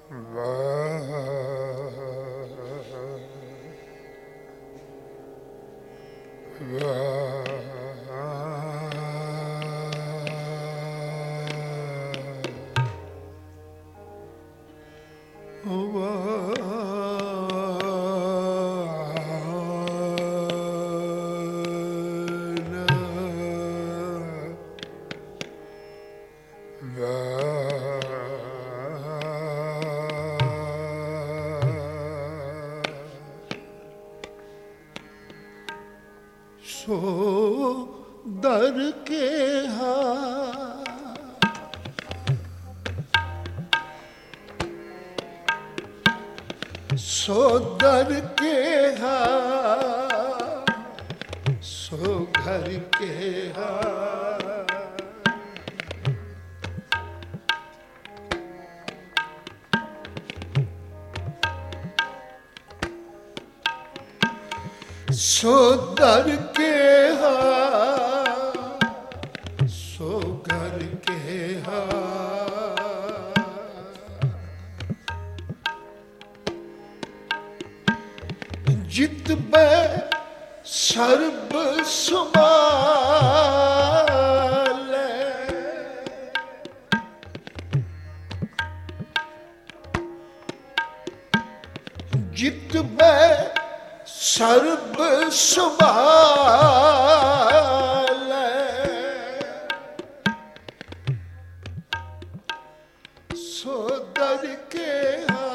सो दर के हा सो घर के हा जित बै सर्ब सुमाले जित बै सर्ब संभाले सो दर के हा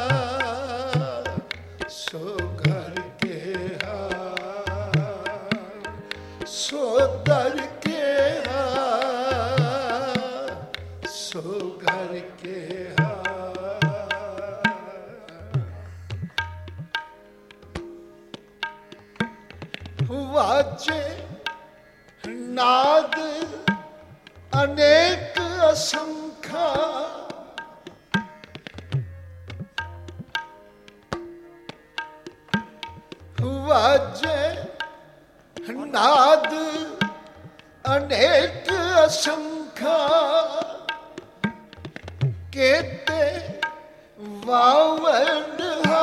सो घर के हा सो दर के हा सो घर के हा वाजे नाद अनेक असंख्या वाजे नाद अनेक असंख्या केते वावन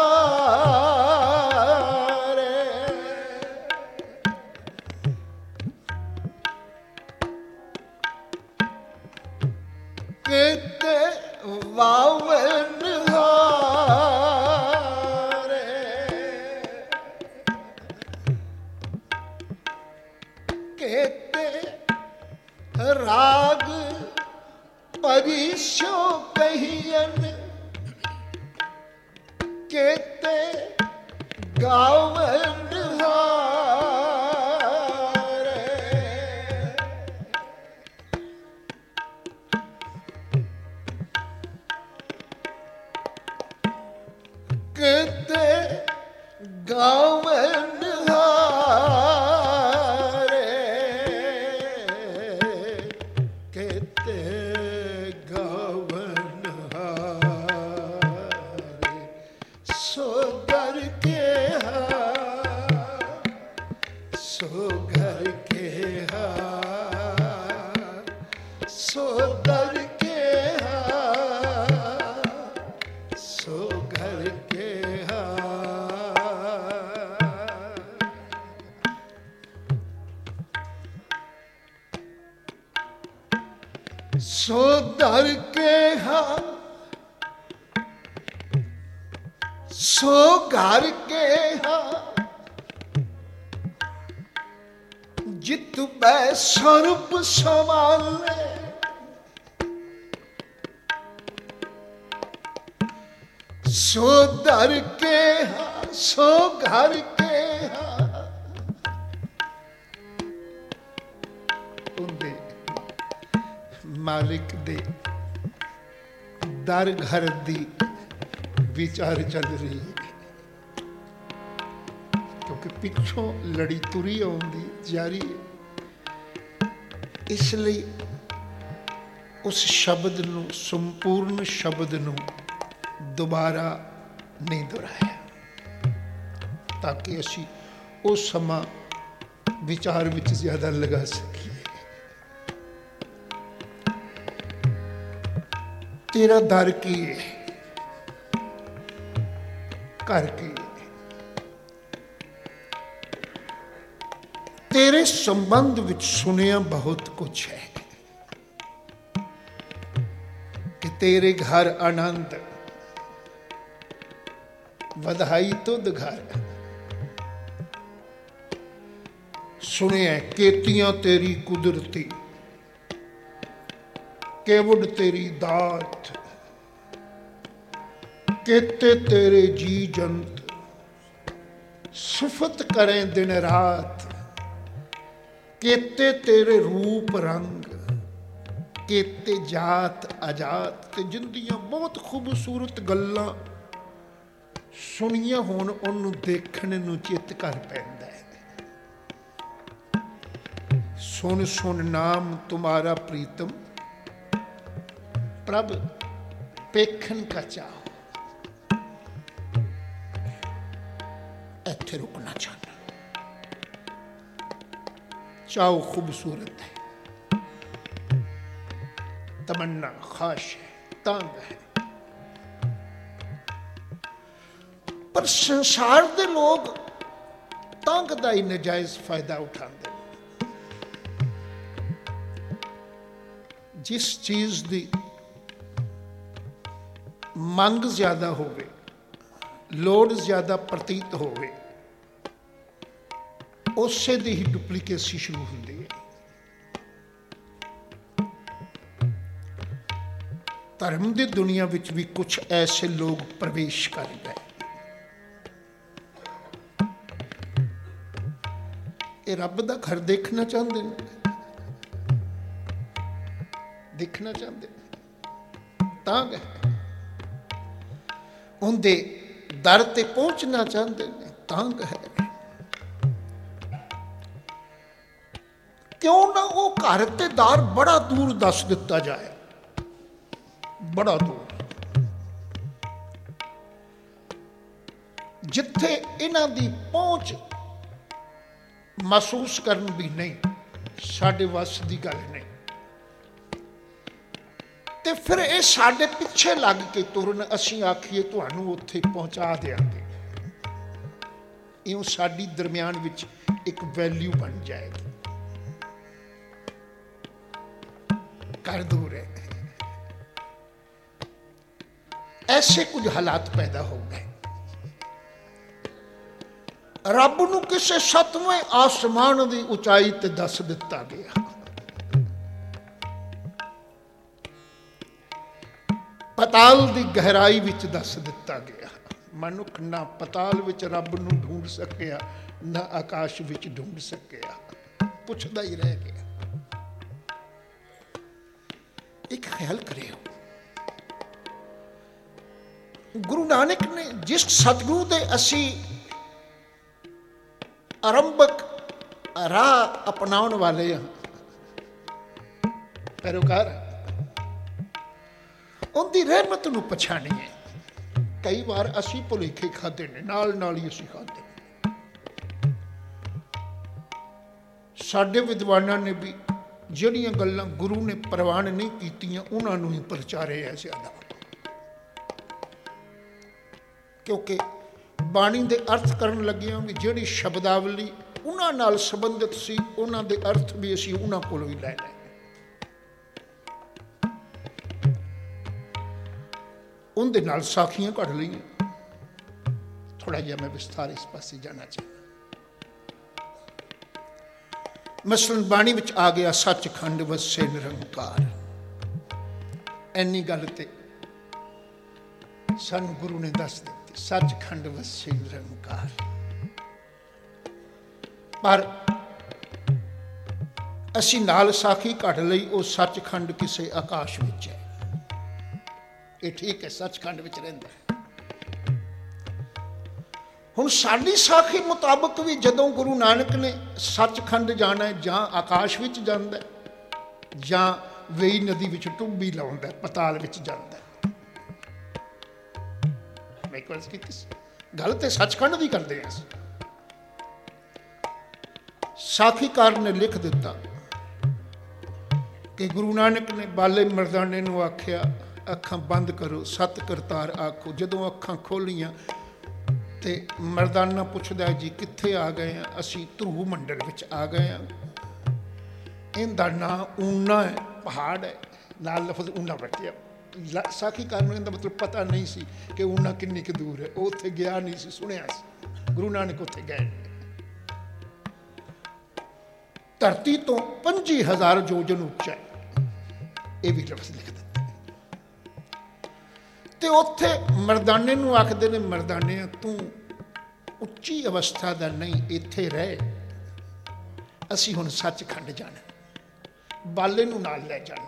केते वावन हारे केते राग परिशो कहियन केते गावन केते गावन हारे केते गावन हारे सो दर के हा सो घर के हा सो दर के हा सो घर के सो दर के हा सो घर के हा जित बै सर्ब संभाले सो दर के हा सो घर के हा उनके मालिक दे दर घर दी विचार चल रही है क्योंकि पिछों लड़ी तुरी आउंदी जारी है इसलिए उस शब्द नू संपूर्ण शब्द नू दोबारा नहीं दोहराया ताकि असी वो समा विचार विच ज्यादा लगा सकिए। तेरा दर की है करके तेरे संबंध विच सुनिया बहुत कुछ है कि तेरे घर आनंद, बधाई तुद घर। सुनिया केतियां तेरी कुदरती, केवड़ तेरी दात, केते तेरे जी जंत, सिफत करें दिन रात। केते तेरे रूप रंग, केते जात अजात। ते जिंदियां बहुत खूबसूरत गल्लां सुनिया हुण उन्हूं देखण नूं चित कर पैंदा है। सुन सुन नाम तुम्हारा प्रीतम, प्रभ पेखन का चाहो। इत्थे रुकना चाहना, चाहो खूबसूरत है, तमन्ना ख्वाहिश है, तांग है, पर संसार दे लोग तांग दा ही नजायज फायदा उठाते। जिस चीज दी मंग ज्यादा होवे, लोड़ ज्यादा प्रतीत होवे, उसे दी ही डुप्लीकेसी शुरू होती है। धर्म की दुनिया विच भी कुछ ऐसे लोग प्रवेश कर गए। ये रब दा घर देखना चाहते हैं, देखना चाहते तां गए। उनके दर ते पहुंचना चाहते हैं, तां है। क्यों ना वो घर ते दार बड़ा दूर दस दिता जाए, बड़ा दूर, जिथे इन्हां दी पहुंच महसूस करन भी नहीं, साडे वस दी गल नहीं। ते फिर ये साडे पिछे लग के तुरन, असीं आखिए तुहानूं उत्थे पहुंचा देंगे, इउं साडी दरम्यान विच एक वैल्यू बन जाएगी। कर दूर है, ऐसे कुछ हालात पैदा हो गए। रब नूं किसे 7वें आसमान की उचाई ते दस दिता गया। पताल की गहराई विच दस दिता गया। मनुख ना पताल विच रब नूं ढूंढ सकिया, ना आकाश विच ढूंढ सकिया, पुछदा ही रह गया। एक ख्याल करियो, गुरु नानक ने जिस सतगुरु दे असी आरंभक राह अपनाउण वाले हैं, पैरोकार, उनकी रहमत नूं पछाणीए। कई बार असी भुलेखे खाते ने, नाल ही असी खाते। साडे विद्वानां ने भी ਜਿਹੜੀਆਂ ਗੱਲਾਂ गुरु ने प्रवान नहीं कीतियां, उन्होंने ही प्रचारे है ज्यादा। क्योंकि बाणी के अर्थ करन लगिया भी जिहड़ी शब्दावली उन्हां नाल संबंधित सी, उन्हां दे अर्थ भी असी उन्हां कोलों ही लै लए। उनदे नाल साखियां कढ़ लईआं। थोड़ा जिहा मैं विस्तार इस पासे जाना चाहता। मसलन बाणी विच आ गया सचखंड वसे निरंकार। इन्नी गल ते सानू गुरु ने दस दी, सचखंड वसे निरंकार। पर असी नाल साखी कढ़ लई, वो सचखंड किसे आकाश विच है। ये ठीक है, सचखंड विच रहिंदा है। हुण साडी साखी मुताबक भी जदों गुरु नानक ने सचखंड जाना है, जां आकाश विच जांदा है, जां वेई नदी विच टुब्बी लाउंदा है, पताल विच जांदा है। मैं एक अर्ज कीती गल ते सचखंड दी करदे हां। साखीकार ने लिख दिता कि गुरु नानक ने बाले मर्दाने नूं आख्या, अखां बंद करो, सत करतार आखो। जदों अखां खोलियां, ਤੇ ਮਰਦਾਨਾ ਪੁੱਛਦਾ ਜੀ ਕਿੱਥੇ ਆ ਗਏ ਆ? ਅਸੀਂ ਧਰੂ ਮੰਡਲ ਵਿੱਚ ਆ ਗਏ ਆ। ਇਹਦਾ ਨਾਂ ਊਨਾ ਹੈ, ਪਹਾੜ ਹੈ, ਨਾਲ ਲਫ਼ਜ਼ ਊਨਾ ਵਰਤਿਆ। ਸਾਖੀਕਾਰ ਨੂੰ ਇਹਦਾ ਮਤਲਬ ਪਤਾ ਨਹੀਂ ਸੀ ਕਿ ਊਨਾ ਕਿੰਨੀ ਕੁ ਦੂਰ ਹੈ। ਉਹ ਉੱਥੇ ਗਿਆ ਨਹੀਂ ਸੀ, ਸੁਣਿਆ ਸੀ। ਗੁਰੂ ਨਾਨਕ ਉੱਥੇ ਗਏ। ਧਰਤੀ ਤੋਂ 25,000 ਯੋਜਨ ਉੱਚਾ ਹੈ, ਇਹ ਵੀ ਲਫ਼ਜ਼ ਲਿਖ ਦਿੱਤਾ। ਤੇ ਉੱਥੇ ਮਰਦਾਨੇ ਨੂੰ ਆਖਦੇ ਨੇ, ਮਰਦਾਨੇ ਤੂੰ ਉੱਚੀ ਅਵਸਥਾ ਦਾ ਨਹੀਂ, ਇੱਥੇ ਰਹਿ, ਅਸੀਂ ਹੁਣ ਸੱਚਖੰਡ ਜਾਣਾ, ਬਾਲੇ ਨੂੰ ਨਾਲ ਲੈ ਜਾਣਾ।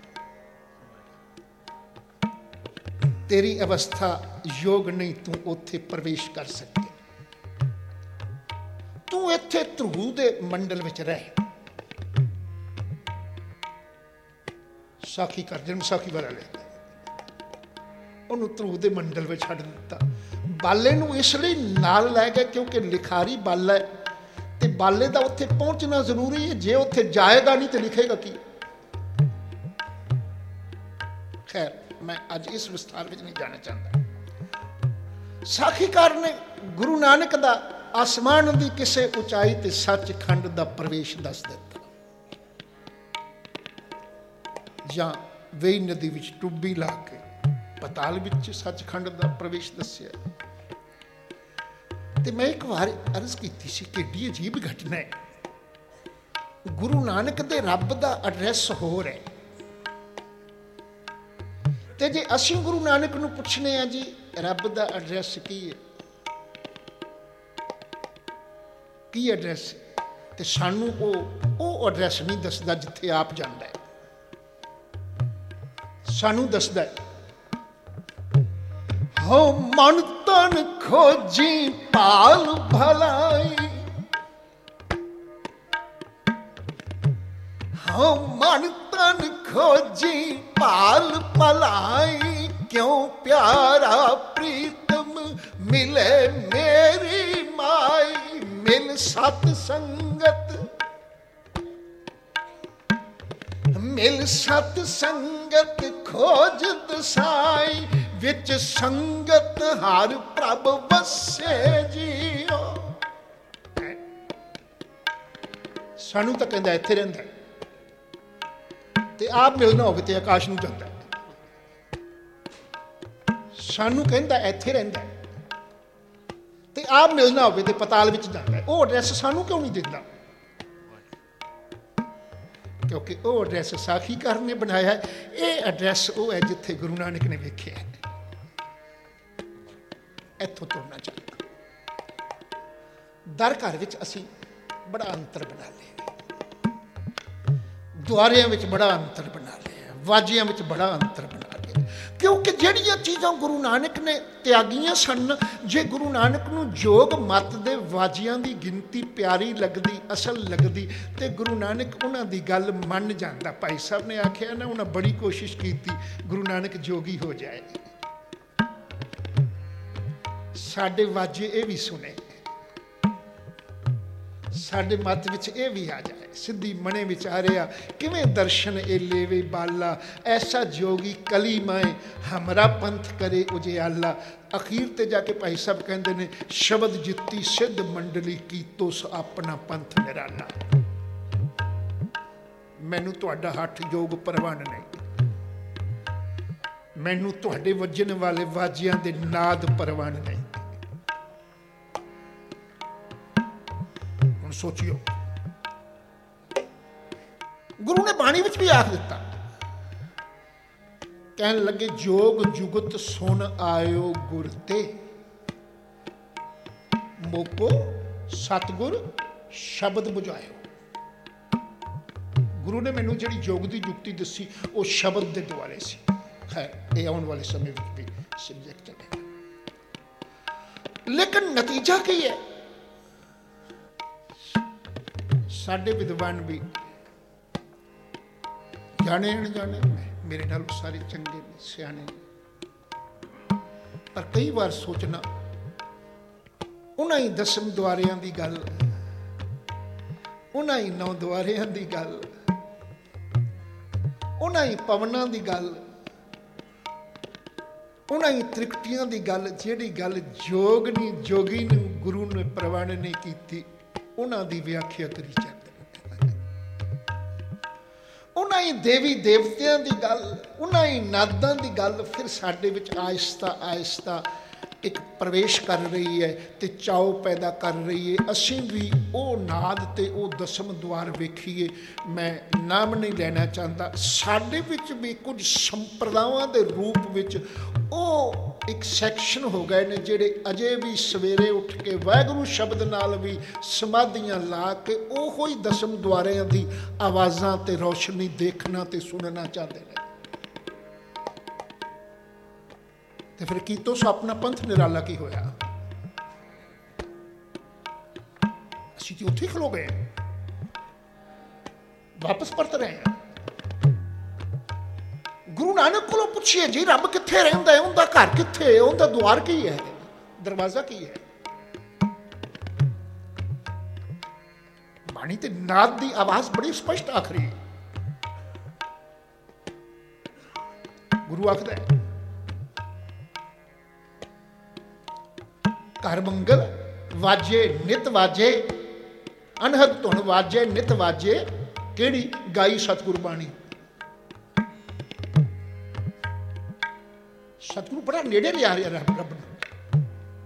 ਤੇਰੀ ਅਵਸਥਾ ਯੋਗ ਨਹੀਂ, ਤੂੰ ਉੱਥੇ ਪ੍ਰਵੇਸ਼ ਕਰ ਸਕੇ, ਤੂੰ ਇੱਥੇ ਧਰੂ ਦੇ ਮੰਡਲ ਵਿੱਚ ਰਹਿ। ਸਾਖੀ ਕਰ ਜਨਮ ਸਾਖੀ ਵਾਲਾ ਲੈਂਦਾ, ਉਹਨੂੰ ਧਰੂ ਦੇ ਮੰਡਲ ਵਿੱਚ ਛੱਡ ਦਿੱਤਾ। ਬਾਲੇ ਨੂੰ ਇਸ ਲਈ ਨਾਲ ਲੈ ਗਏ ਕਿਉਂਕਿ ਲਿਖਾਰੀ ਬਾਲਾ ਹੈ, ਤੇ ਬਾਲੇ ਦਾ ਉੱਥੇ ਪਹੁੰਚਣਾ ਜ਼ਰੂਰੀ ਹੈ। ਜੇ ਉੱਥੇ ਜਾਏਗਾ ਨਹੀਂ ਤੇ ਲਿਖੇਗਾ ਕੀ? ਖੈਰ, ਮੈਂ ਅੱਜ ਇਸ ਵਿਸਥਾਰ ਵਿੱਚ ਨਹੀਂ ਜਾਣਾ ਚਾਹੁੰਦਾ। ਸਾਖੀਕਾਰ ਨੇ ਗੁਰੂ ਨਾਨਕ ਦਾ ਆਸਮਾਨ ਦੀ ਕਿਸੇ ਉਚਾਈ ਤੇ ਸੱਚਖੰਡ ਦਾ ਪ੍ਰਵੇਸ਼ ਦੱਸ ਦਿੱਤਾ, ਜਾਂ ਵੇਈ ਨਦੀ ਵਿੱਚ ਟੁੱਬੀ ਲਾ ਕੇ ਪਤਾਲ ਵਿੱਚ ਸੱਚਖੰਡ ਦਾ ਪ੍ਰਵੇਸ਼ ਦੱਸਿਆ। ਤੇ ਮੈਂ ਇੱਕ ਵਾਰ ਅਰਜ਼ ਕੀਤੀ ਸੀ ਕਿ ਏਡੀ ਅਜੀਬ ਘਟਨਾ ਹੈ। ਗੁਰੂ ਨਾਨਕ ਦੇ ਰੱਬ ਦਾ ਐਡਰੈਸ ਹੋਰ ਹੈ, ਤੇ ਜੇ ਅਸੀਂ ਗੁਰੂ ਨਾਨਕ ਨੂੰ ਪੁੱਛਨੇ ਆ ਜੀ ਰੱਬ ਦਾ ਐਡਰੈਸ ਕੀ ਹੈ, ਕੀ ਐਡਰੈਸ, ਤੇ ਸਾਨੂੰ ਉਹ ਐਡਰੈਸ ਨਹੀਂ ਦੱਸਦਾ ਜਿੱਥੇ ਆਪ ਜਾਂਦਾ ਹੈ। ਸਾਨੂੰ ਦੱਸਦਾ ਹੈ, ਹੋ ਮਨ ਤਨ ਖੋਜੀ ਭਾਲ ਭਲਾਈ, ਹੋ ਮਨ ਤਨ ਖੋਜੀ ਭਾਲ ਭਲਾਈ, ਕਿਉਂ ਪਿਆਰਾ ਪ੍ਰੀਤਮ ਮਿਲੇ ਮੇਰੀ ਮਾਈ। ਮਿਲ ਸਤ ਸੰਗਤ, ਮਿਲ ਸਤ ਸੰਗਤ ਖੋਜ ਦਸਾਈ, ਵਿੱਚ ਸੰਗਤ ਹਰ ਪ੍ਰਭ ਵਸੇ ਜੀਓ। ਸਾਨੂੰ ਤਾਂ ਕਹਿੰਦਾ ਇੱਥੇ ਰਹਿੰਦਾ, ਤੇ ਆਪ ਮਿਲਣਾ ਹੋਵੇ ਤੇ ਆਕਾਸ਼ ਨੂੰ ਜਾਂਦਾ। ਸਾਨੂੰ ਕਹਿੰਦਾ ਇੱਥੇ ਰਹਿੰਦਾ, ਤੇ ਆਪ ਮਿਲਣਾ ਹੋਵੇ ਤੇ ਪਤਾਲ ਵਿੱਚ ਜਾਂਦਾ। ਉਹ ਐਡਰੈਸ ਸਾਨੂੰ ਕਿਉਂ ਨਹੀਂ ਦਿੰਦਾ? ਕਿਉਂਕਿ ਉਹ ਐਡਰੈਸ ਸਾਖੀਕਾਰ ਨੇ ਬਣਾਇਆ ਹੈ। ਇਹ ਐਡਰੈਸ ਉਹ ਹੈ ਜਿੱਥੇ ਗੁਰੂ ਨਾਨਕ ਨੇ ਵੇਖਿਆ ਹੈ। ਇੱਥੋਂ ਤੁਰਨਾ ਚਾਹੀਦਾ। ਦਰ ਘਰ ਵਿੱਚ ਅਸੀਂ ਬੜਾ ਅੰਤਰ ਬਣਾ ਲਿਆ, ਦੁਆਰਿਆਂ ਵਿੱਚ ਬੜਾ ਅੰਤਰ ਬਣਾ ਲਿਆ, ਵਾਜਿਆਂ ਵਿੱਚ ਬੜਾ ਅੰਤਰ ਬਣਾ ਲਿਆ, ਕਿਉਂਕਿ ਜਿਹੜੀਆਂ ਚੀਜ਼ਾਂ ਗੁਰੂ ਨਾਨਕ ਨੇ ਤਿਆਗੀਆਂ ਸਨ, ਜੇ ਗੁਰੂ ਨਾਨਕ ਨੂੰ ਜੋਗ ਮੱਤ ਦੇ ਵਾਜਿਆਂ ਦੀ ਗਿਣਤੀ ਪਿਆਰੀ ਲੱਗਦੀ, ਅਸਲ ਲੱਗਦੀ, ਤੇ ਗੁਰੂ ਨਾਨਕ ਉਹਨਾਂ ਦੀ ਗੱਲ ਮੰਨ ਜਾਂਦਾ। ਭਾਈ ਸਾਹਿਬ ਨੇ ਆਖਿਆ ਨਾ, ਉਹਨਾਂ ਬੜੀ ਕੋਸ਼ਿਸ਼ ਕੀਤੀ ਗੁਰੂ ਨਾਨਕ ਜੋਗੀ ਹੋ ਜਾਏ। ਸਾਡੇ ਵਾਜੇ ਇਹ ਵੀ ਸੁਣੇ, ਸਾਡੇ ਮੱਤ ਵਿੱਚ ਇਹ ਵੀ ਆ ਜਾਏ। ਸਿੱਧੀ ਮਣੇ ਵਿਚਾਰਿਆ ਕਿਵੇਂ ਦਰਸ਼ਨ ਇਹ ਲੇਵੇ ਬਾਲਾ, ਐਸਾ ਜੋਗੀ ਕਲੀ ਮਾਏ ਹਮਰਾ ਪੰਥ ਕਰੇ ਉਜਿਆਲਾ। ਅਖੀਰ ਤੇ ਜਾ ਕੇ ਭਾਈ ਸਾਹਿਬ ਕਹਿੰਦੇ ਨੇ, ਸ਼ਬਦ ਜਿੱਤੀ ਸਿੱਧ ਮੰਡਲੀ ਕੀਤੋ ਸੋ ਆਪਣਾ ਪੰਥ ਨਿਰਾਲਾ। ਮੈਨੂੰ ਤੁਹਾਡਾ ਹੱਠ ਯੋਗ ਪ੍ਰਵਾਨ ਨਹੀਂ, ਮੈਨੂੰ ਤੁਹਾਡੇ ਵੱਜਣ ਵਾਲੇ ਵਾਜਿਆਂ ਦੇ ਨਾਦ ਪ੍ਰਵਾਨ ਨਹੀਂ। ਹੁਣ ਸੋਚਿਓ, ਗੁਰੂ ਨੇ ਬਾਣੀ ਵਿੱਚ ਵੀ ਆਖ ਦਿੱਤਾ, ਕਹਿਣ ਲੱਗੇ ਜੋਗ ਜੁਗਤ ਸੁਣ ਆਇਓ ਗੁਰ ਤੇ, ਮੋਕੋ ਸਤਿਗੁਰ ਸ਼ਬਦ ਬੁਝਾਇਓ। ਗੁਰੂ ਨੇ ਮੈਨੂੰ ਜਿਹੜੀ ਯੋਗ ਦੀ ਜੁਗਤੀ ਦੱਸੀ ਉਹ ਸ਼ਬਦ ਦੇ ਦੁਆਲੇ ਸੀ। ਖੈਰ, ਇਹ ਆਉਣ ਵਾਲੇ ਸਮੇਂ ਵਿੱਚ ਵੀ ਸਬਜੈਕਟ ਹੈ। ਲੇਕਿਨ ਨਤੀਜਾ ਕੀ ਹੈ? ਸਾਡੇ ਵਿਦਵਾਨ ਵੀ ਜਾਣੇ ਅਣਜਾਣੇ, ਮੇਰੇ ਨਾਲ ਸਾਰੇ ਚੰਗੇ ਨੇ, ਸਿਆਣੇ ਨੇ, ਪਰ ਕਈ ਵਾਰ ਸੋਚਣਾ, ਉਹਨਾਂ ਹੀ 10 ਦੁਆਰਿਆਂ ਦੀ ਗੱਲ, ਉਹਨਾਂ ਹੀ 9 ਦੁਆਰਿਆਂ ਦੀ ਗੱਲ, ਉਹਨਾਂ ਹੀ ਪਵਨਾਂ ਦੀ ਗੱਲ, उन्हीं त्रिकुटियां की गल, जिहड़ी गल जोगनी जोगी ने गुरु ने प्रवान ने की, उन्हां दी व्याख्या करी जाती। उन्हीं देवी देवतियां की गल, उन्हीं नादां की गल फिर साडे विच आहिस्ता आहिस्ता एक प्रवेश कर रही है तो चाव पैदा कर रही है। असीं भी वो नाद ते वो दसम द्वार वेखीए। मैं नाम नहीं लेना चाहता, साडे विच भी कुछ संप्रदावां दे रूप विच वो एक सैक्शन हो गए ने जिहड़े अजे भी सवेरे उठ के वाहिगुरू शब्द नाल भी समाधियां ला के ओहो ही दसम द्वारियां दी आवाज़ां ते रोशनी देखना ते सुनना चाहते हैं। तो फिर कीतो सो अपना पंथ निराला की होया, असी तो उत्थे खलो गए, वापस परत रहे हैं। गुरु नानक को पूछिए जी रब कित्थे रहिंदा है, उनका घर कित्थे है, उनका द्वार की है, दरवाजा की है। बाणी ते नाद की आवाज बड़ी स्पष्ट आखरी। गुरु आखदा है घर मंगल वाजे नित वाजे, अनहद धुन वाजे नित वाजे, केड़ी गाई सतगुरु बाणी। सतगुरु बड़ा नेड़े लिया रहा रब नूं।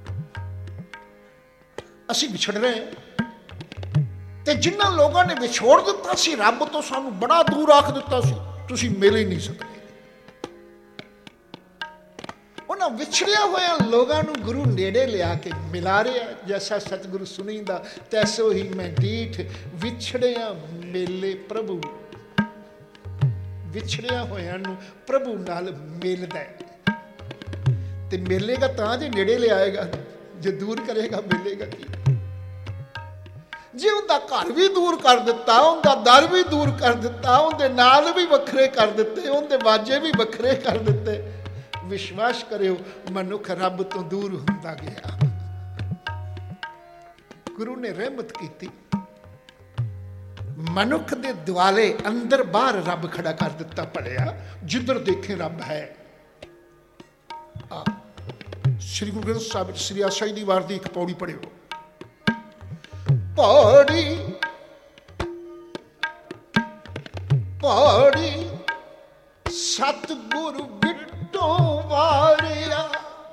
असी विछड़ रहे हैं ते जिन्हां लोगों ने विछोड़ दिता सी रब तो सानू बड़ा दूर आख दिता सी, तुसी मिल ही नहीं सकते। उन्होंने विछड़िया होया लोगों को गुरु नेड़े लिया के मिला रहा। जैसा सतगुरु सुनींदा तैसो ही मैं डीठ, विछड़िया मेले प्रभु। विछड़िया होया प्रभु नाल मिलदा है ते मिलेगा तां जे नेड़े ले आएगा, जे दूर करेगा मिलेगा की। जे उनका घर भी दूर कर दिता, उनका दर भी दूर कर दिता, उनके नाल भी वखरे कर दिते, उनके वाजे भी वखरे कर दिते, विश्वास करियो मनुख रब तो दूर हुंदा गया। गुरु ने रहमत की, मनुख दे दुआले अंदर बाहर रब खड़ा कर दिता। पढ़िया जिधर देखे रब है। श्री गुरु ग्रंथ साहिब श्री आशाई दी वार दी एक पौड़ी पढ़ियो। पौड़ी पौड़ी सतगुरु बिट्टो वारिया,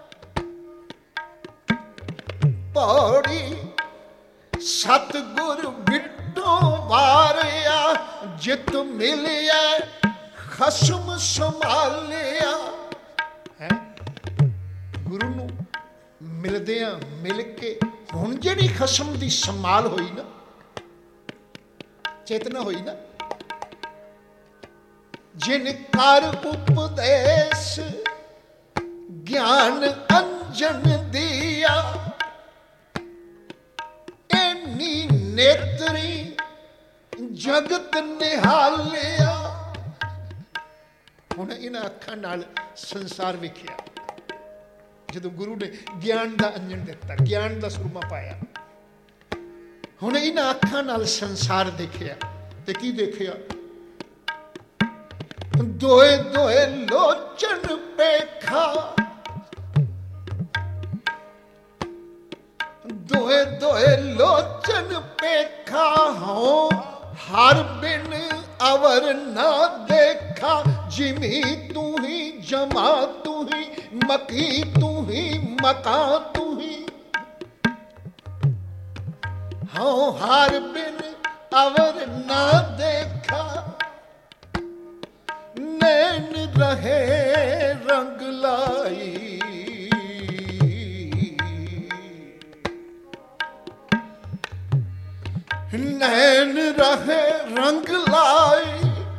पौड़ी सतगुरु बिट्टो वारिया, जित मिलिया खसम संभालिया। है गुरु नूं मिलदियां मिल के हुण जिहड़ी खसम दी संभाल होई ना, चेतना होई ना, जिन कर उपदेश ज्ञान अंजन दिया, एनी नेत्री जगत निहालिया। हुण इन्हां अखां नाल संसार वेखिया। जदों गुरु ने ज्ञान का अंजन दिता, ज्ञान का सुरमा पाया, हुण इन्हां अखां नाल संसार देखिया। ते की देखिया? दोए दोए लोचन पेखा, दोए दोए लोचन पेखा, हो हर बिन अवर ना देखा। जिमी तू ही जमा तू ही, मकी तू ही मका तू ही, हो हर बिन अवर ना देखा। नैन रहे रंग लाई, नैन रहे रंग लाई।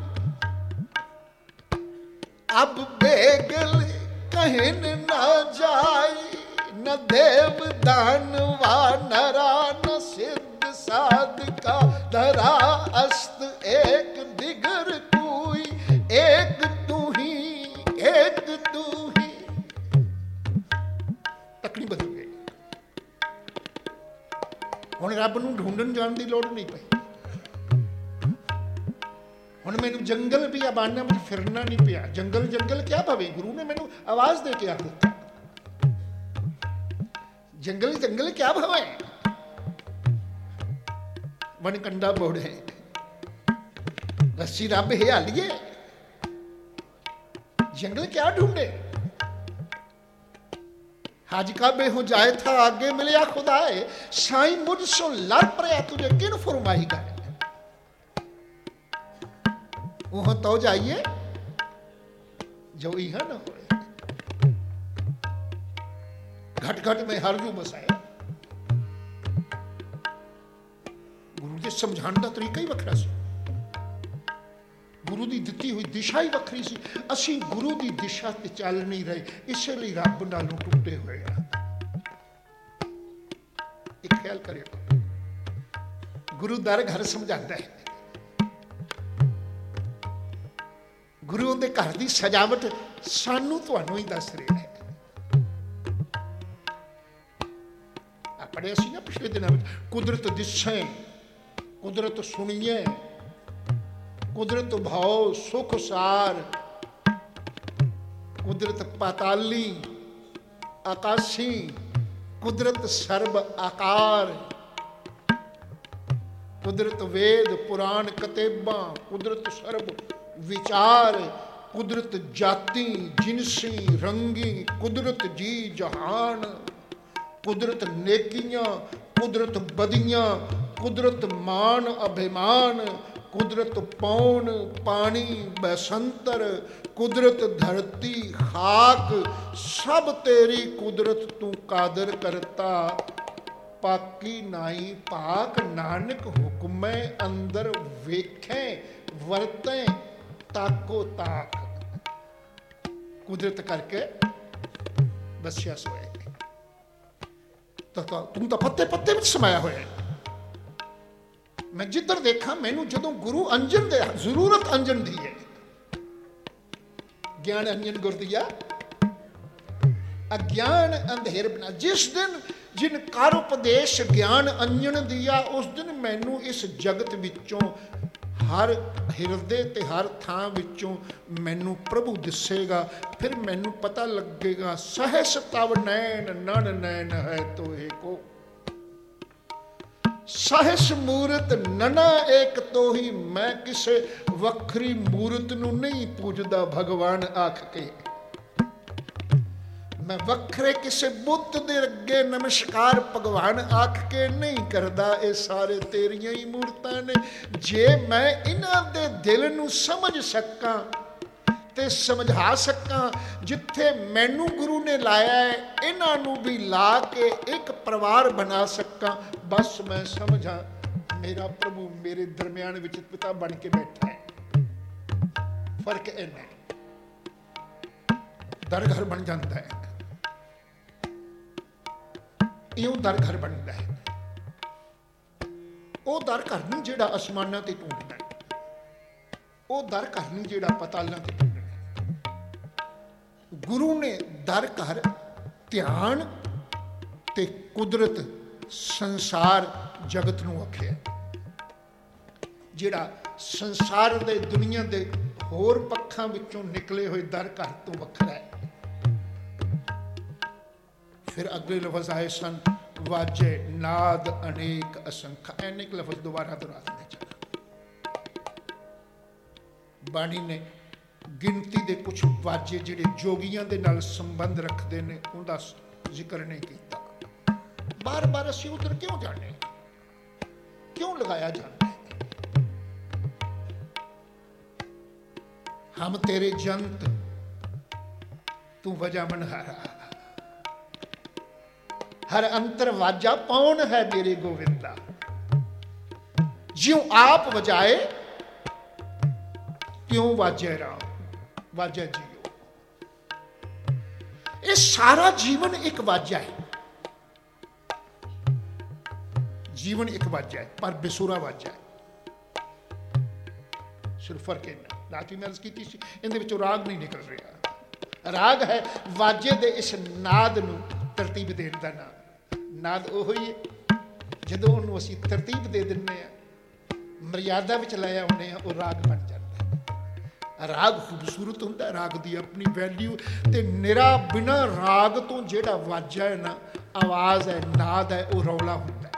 अब बेगल कहन ना जाई, न देव दानवा नरा, न सिद्ध साधका धरा। अस्त एक दिगर कोई, एक तू ही, एक तू ही। तकनी बदल गई। हुण रब नूं ढूंढण जाण दी लोड़ नहीं पई। ਹੁਣ ਮੈਨੂੰ ਜੰਗਲ ਵੀ ਆਬਾਨਾਂ ਵਿੱਚ ਫਿਰਨਾ ਨਹੀਂ ਪਿਆ। ਜੰਗਲ ਜੰਗਲ ਕਿਆ ਭਾਵੇਂ, ਗੁਰੂ ਨੇ ਮੈਨੂੰ ਆਵਾਜ਼ ਦੇ ਕੇ ਆ ਦਿੱਤਾ। ਜੰਗਲ ਜੰਗਲ ਕਿਆ ਭਾਵੇਂ, ਵਣ ਕੰਡਾ ਬੋੜੇ रस्सी रब हियालिए, जंगल क्या ढूंढे। हाज काबे हो जाए था आगे मिले खुदाए, साई मुझसो लड़ पड़े तुझे किन फरमाई गए। वह तो जाइए जो यह न हो, घट घट में हरजू बसाए। गुरु के समझाने का तरीका ही वखरा सी, गुरु की दी हुई दिशा ही वखरी सी। असी गुरु की दिशा ते चल नहीं रहे, इसलिए रब नालों टुटे हुए हैं। एक ख्याल करिए, गुरु दर घर समझाता है, गुरु के घर की सजावट सानू तुहानू ही दस रहा है। पढ़िया सी ना पिछले दिनों में, कुदरत दिसे कुदरत सुनिए, कुदरत भाव सुख सार, कुदरत पाताली आकाशी, कुदरत सर्व आकार, कुदरत वेद पुराण कतेबा, कुदरत सर्व विचार, कुदरत जाति जिनसी रंगी, कुदरत जी जहान, कुदरत नेकियां कुदरत बदियां, कुदरत मान अभिमान, कुदरत पौन पानी बसंतर, कुदरत धरती खाक, सब तेरी कुदरत तू कादर करता। पाकी नाई पाक नानक हुक्मै अंदर वेखे, वरते ताको ताक। कुदरत करके बसिया सोए, तो तू तो पत्ते पत्ते में समाया हुआ है। मैं जिधर देखा मैनू जदों गुरु अंजन दे जरूरत अंजन दी है, ज्ञान अंजन गुर दिया अज्ञान अंधेर बना। जिस दिन जिन कार उपदेश ज्ञान अंजन दिया, उस दिन मैनू इस जगत विचों हर हिरदे ते हर थां विचों मैनू प्रभु दिसेगा। फिर मैनू पता लगेगा सहस तव नैन नन नैन है तो एको, सहस मूरत नना एक तो ही। मैं किसे वखरी मूरत नू नहीं पूजदा भगवान आख के, मैं वखरे किसे बुत दे अगे नमस्कार भगवान आख के नहीं करदा। ये सारे तेरियां ही मूर्तां ने। जे मैं इन्हां दे दिल नू समझ सकां ते समझा सकां, जिथे मैनू गुरु ने लाया है इन्हां नू भी ला के एक परिवार बना सकां, बस मैं समझा मेरा प्रभु मेरे दरम्यान विच पिता बन के बैठा है। फर्क इन्ना दर घर बन जाता है, इं दर घर बनता है। वो दर घर नहीं जिहड़ा आसमानां ते ढूंढना है, वो दर घर नहीं जिहड़ा पतालां ते ढूंढना है। गुरु ने दर घर ध्यान ते कुदरत संसार जगत नूं आखिया, जिहड़ा संसार दे दुनिया दे होर पक्षां विचों निकले हुए दर घर तो वखरा है। फिर अगले लफज आए सन, वाजे नाद अनेक असंख्य। अनेक लफज दोबारा दोहरा देने चाहिए। बाणी ने गिनती दे कुछ वाजे जिहड़े जोगियां दे नाल संबंध रखते हैं उनका जिक्र नहीं किया। बार बार असीं उधर क्यों जाने, क्यों लगाया जाता है। हम तेरे जंत तू वजह मनहारा, हर अंतर वाजा पौन है मेरे गोविंदा। ज्यों आप वजाए त्यों वाजे राम, वाजा जियो। ये सारा जीवन एक वाजा है, जीवन एक वाजा है पर बेसुरा वाजा है। सिर्फ फर्क इन्ना, रात भी अर्ज की सी, इहदे विचों राग नहीं निकल रहा। राग है वाजे दे इस नाद नूं तरतीब देण दा नाम। नाद ओह ही है जदों उहनूं असीं तरतीब दे दिंदे आ, मर्यादा विच लै आउंदे आ, वो राग बन जाता है। ਰਾਗ ਖੂਬਸੂਰਤ ਹੁੰਦਾ, ਰਾਗ ਦੀ ਆਪਣੀ ਵੈਲਿਊ। ਤੇ ਨਿਰਾ ਬਿਨਾਂ ਰਾਗ ਤੋਂ ਜਿਹੜਾ ਵਾਜਾ ਹੈ ਨਾ, ਆਵਾਜ਼ ਹੈ, ਨਾਦ ਹੈ, ਉਹ ਰੌਲਾ ਹੁੰਦਾ।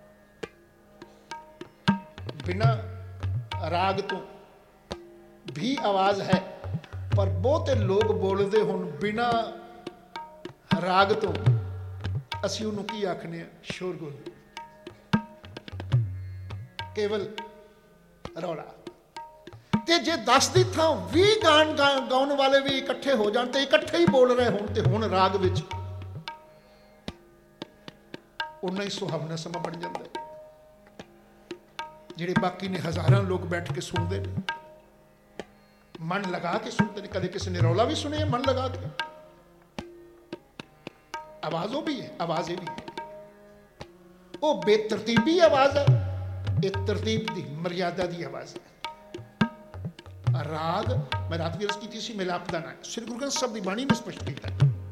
ਬਿਨਾਂ ਰਾਗ ਤੋਂ ਵੀ ਆਵਾਜ਼ ਹੈ, ਪਰ ਬਹੁਤੇ ਲੋਕ ਬੋਲਦੇ ਹੁਣ ਬਿਨਾਂ ਰਾਗ ਤੋਂ, ਅਸੀਂ ਉਹਨੂੰ ਕੀ ਆਖਦੇ ਹਾਂ? ਸ਼ੋਰਗੁਲ, ਕੇਵਲ ਰੌਲਾ। ਤੇ ਜੇ 10 ਦੀ ਥਾਂ 20 ਗਾਉਣ ਵਾਲੇ ਵੀ ਇਕੱਠੇ ਹੋ ਜਾਣ ਤੇ ਇਕੱਠੇ ਹੀ ਬੋਲ ਰਹੇ ਹੋਣ, ਤੇ ਹੁਣ ਰਾਗ ਵਿੱਚ ਉਨਾ ਹੀ ਸੁਹਾਵਣਾ ਸਮਾਂ ਬਣ ਜਾਂਦਾ ਹੈ। ਜਿਹੜੇ ਬਾਕੀ ਨੇ ਹਜ਼ਾਰਾਂ ਲੋਕ ਬੈਠ ਕੇ ਸੁਣਦੇ ਨੇ, ਮਨ ਲਗਾ ਕੇ ਸੁਣਦੇ ਨੇ। ਕਦੇ ਕਿਸੇ ਨੇ ਰੌਲਾ ਵੀ ਸੁਣਿਆ ਮਨ ਲਗਾ ਕੇ? ਆਵਾਜ਼ ਉਹ ਵੀ ਹੈ, ਆਵਾਜ਼ ਇਹ ਵੀ ਹੈ। ਉਹ ਬੇਤਰਤੀਬੀ ਆਵਾਜ਼ ਹੈ, ਇਹ ਤਰਤੀਬ ਦੀ, ਮਰਿਆਦਾ ਦੀ ਆਵਾਜ਼ ਹੈ। ਰਾਗ, ਮੈਂ ਰਾਤ ਵੀ ਅਰਜ਼ ਕੀਤੀ ਸੀ, ਮਿਲਾਪ ਦਾ ਨਾਂ। ਸ੍ਰੀ ਗੁਰੂ ਗ੍ਰੰਥ ਸਾਹਿਬ ਦੀ ਬਾਣੀ ਨੇ ਸਪਸ਼ਟ ਕੀਤਾ।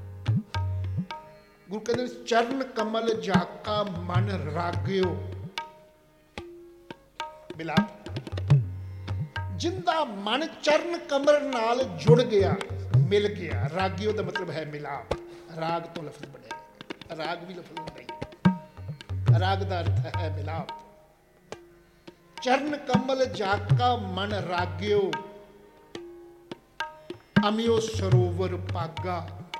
ਗੁਰੂ ਕਹਿੰਦੇ ਚਰਨ ਕਮਲ ਜਾਕਾ ਮਨ ਰਾਗਿਓ। ਮਿਲਾਪ, ਜਿੰਦਾ ਮਨ ਚਰਨ ਕਮਲ ਨਾਲ ਜੁੜ ਗਿਆ, ਮਿਲ ਗਿਆ। ਰਾਗਿਓ ਦਾ ਮਤਲਬ ਹੈ ਮਿਲਾਪ। ਰਾਗ ਤੋਂ ਲਫ਼ਜ਼ ਬਣਿਆ, ਰਾਗ ਵੀ ਲਫ਼ਜ਼ ਨਹੀਂ। ਰਾਗ ਦਾ ਅਰਥ ਹੈ ਮਿਲਾਪ। ਚਰਨ ਕਮਲ ਜਾਕਾ ਮਨ ਰਾਗਿਓ, ਅਮਿਓ ਸਰੋਵਰ ਪਾਗਾ।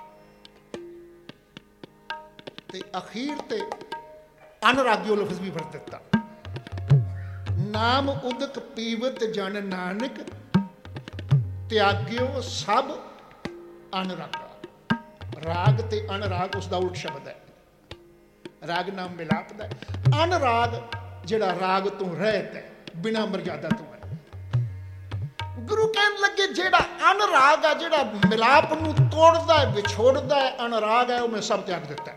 ਤੇ ਅਖੀਰ ਤੇ ਅਨਰਾਗਿਓ ਲਫ਼ਜ਼ ਵੀ ਵਰਤ ਦਿੱਤਾ। ਨਾਮ ਉਦਕ ਪੀਵਤ ਜਨ ਨਾਨਕ, ਤਿਆਗਿਓ ਸਭ ਅਨਰਾਗਾ। ਰਾਗ ਤੇ ਅਨਰਾਗ ਉਸ ਦਾ ਉਲਟ ਸ਼ਬਦ ਹੈ। ਰਾਗ ਨਾਮ ਮਿਲਾਪ ਦਾ, ਅਨਰਾਗ ਜਿਹੜਾ ਰਾਗ ਤੋਂ ਰਹਿਤ ਹੈ, ਬਿਨਾਂ ਮਰਜ਼ਾਦਾ ਤੋਂ ਹੈ। ਗੁਰੂ ਕਹਿਣ ਲੱਗੇ ਜਿਹੜਾ ਅਨਰਾਗ ਹੈ, ਜਿਹੜਾ ਮਿਲਾਪ ਨੂੰ ਤੋੜਦਾ ਹੈ, ਵਿਛੋੜਦਾ ਹੈ, ਅਨਰਾਗ ਹੈ, ਉਹ ਮੈਂ ਸਭ ਤਿਆਗ ਦਿੱਤਾ।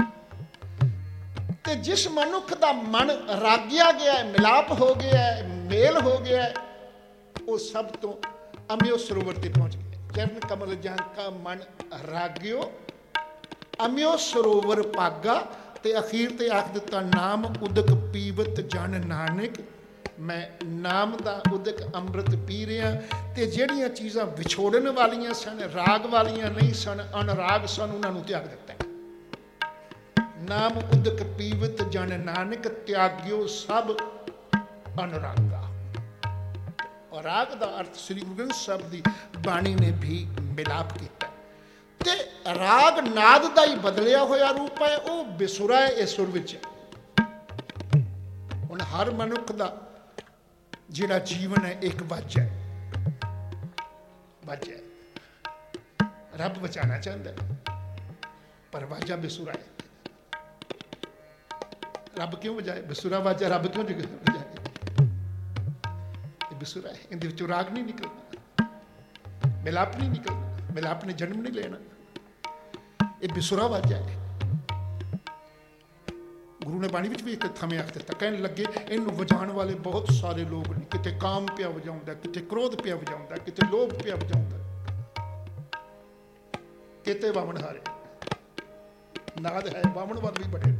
ਤੇ ਜਿਸ ਮਨੁੱਖ ਦਾ ਮਨ ਰਾਗਿਆ ਗਿਆ ਹੈ, ਮਿਲਾਪ ਹੋ ਗਿਆ ਹੈ, ਮੇਲ ਹੋ ਗਿਆ ਹੈ, ਉਹ ਸਭ ਤੋਂ ਅਮਿਓ ਸਰੋਵਰ ਤੇ ਪਹੁੰਚ ਗਿਆ। ਚਰਨ ਕਮਲ ਜਾਕਾ ਮਨ ਰਾਗਿਓ, ਅਮਿਓ ਸਰੋਵਰ ਪਾਗਾ। ਤੇ ਅਖੀਰ ਤੇ ਆਖ ਦਿੱਤਾ ਨਾਮ ਉਦਕ ਪੀਵਤ ਜਨ ਨਾਨਕ। ਮੈਂ ਨਾਮ ਦਾ ਉਦਕ ਅੰਮ੍ਰਿਤ ਪੀ ਰਿਹਾ। ਤੇ ਜਿਹੜੀਆਂ ਚੀਜ਼ਾਂ ਵਿਛੋੜਨ ਵਾਲੀਆਂ ਸਨ, ਰਾਗ ਵਾਲੀਆਂ ਨਹੀਂ ਸਨ, ਅਨਰਾਗ ਸਨ, ਉਹਨਾਂ ਨੂੰ ਤਿਆਗ ਦਿੱਤਾ। ਨਾਮ ਉਦਕ ਪੀਵਤ ਜਨ ਨਾਨਕ, ਤਿਆਗਿਓ ਸਭ ਅਨਰਾਗਾ। ਔਰ ਰਾਗ ਦਾ ਅਰਥ ਸ੍ਰੀ ਗੁਰੂ ਗ੍ਰੰਥ ਸਾਹਿਬ ਦੀ ਬਾਣੀ ਨੇ ਵੀ ਮਿਲਾਪ ਕੀਤਾ। ਤੇ ਰਾਗ ਨਾਦ ਦਾ ਹੀ ਬਦਲਿਆ ਹੋਇਆ ਰੂਪ ਹੈ, ਉਹ ਬੇਸੁਰਾ ਹੈ, ਇਹ ਸੁਰ ਵਿੱਚ ਹੈ। ਹੁਣ ਹਰ ਮਨੁੱਖ ਦਾ ਜਿਹੜਾ ਜੀਵਨ ਹੈ ਇੱਕ ਵਾਜਾ ਹੈ, ਵਾਜਾ ਹੈ। ਰੱਬ ਬਚਾਉਣਾ ਚਾਹੁੰਦਾ ਪਰ ਵਾਜਾ ਬੇਸੁਰਾ ਹੈ। ਰੱਬ ਕਿਉਂ ਵਜਾਏ? ਬੇਸੁਰਾ ਵਾਜਾ ਰੱਬ ਕਿਉਂ ਵਜਾਏ? ਇਹ ਬੇਸੁਰਾ ਹੈ, ਇਹਦੇ ਵਿੱਚੋਂ ਰਾਗ ਨਹੀਂ ਨਿਕਲਦਾ, ਮਿਲਾਪ ਨਹੀਂ ਨਿਕਲਦਾ, ਮਿਲਾਪ ਨੇ ਜਨਮ ਨਹੀਂ ਲੈਣਾ। ਇਹ ਬੇਸੁਰਾ ਵਾਜਾ ਹੈ। ਗੁਰੂ ਨੇ ਬਾਣੀ ਵਿੱਚ ਵੀ ਇੱਕ ਥਾਵੇਂ ਆਖ ਦਿੱਤਾ, ਕਹਿਣ ਲੱਗੇ ਇਹਨੂੰ ਵਜਾਉਣ ਵਾਲੇ ਬਹੁਤ ਸਾਰੇ ਲੋਕ ਨੇ। ਕਿਤੇ ਕਾਮ ਪਿਆ ਵਜਾਉਂਦਾ, ਕਿਤੇ ਕ੍ਰੋਧ ਪਿਆ ਵਜਾਉਂਦਾ, ਕਿਤੇ ਲੋਭ ਪਿਆ ਵਜਾਉਂਦਾ, ਕਿਤੇ ਵਾਮਣ ਹਾਰੇ। ਨਾਦ ਹੈ, ਵਾਮਣ ਵੱਲ ਵੀ ਬੜੇ।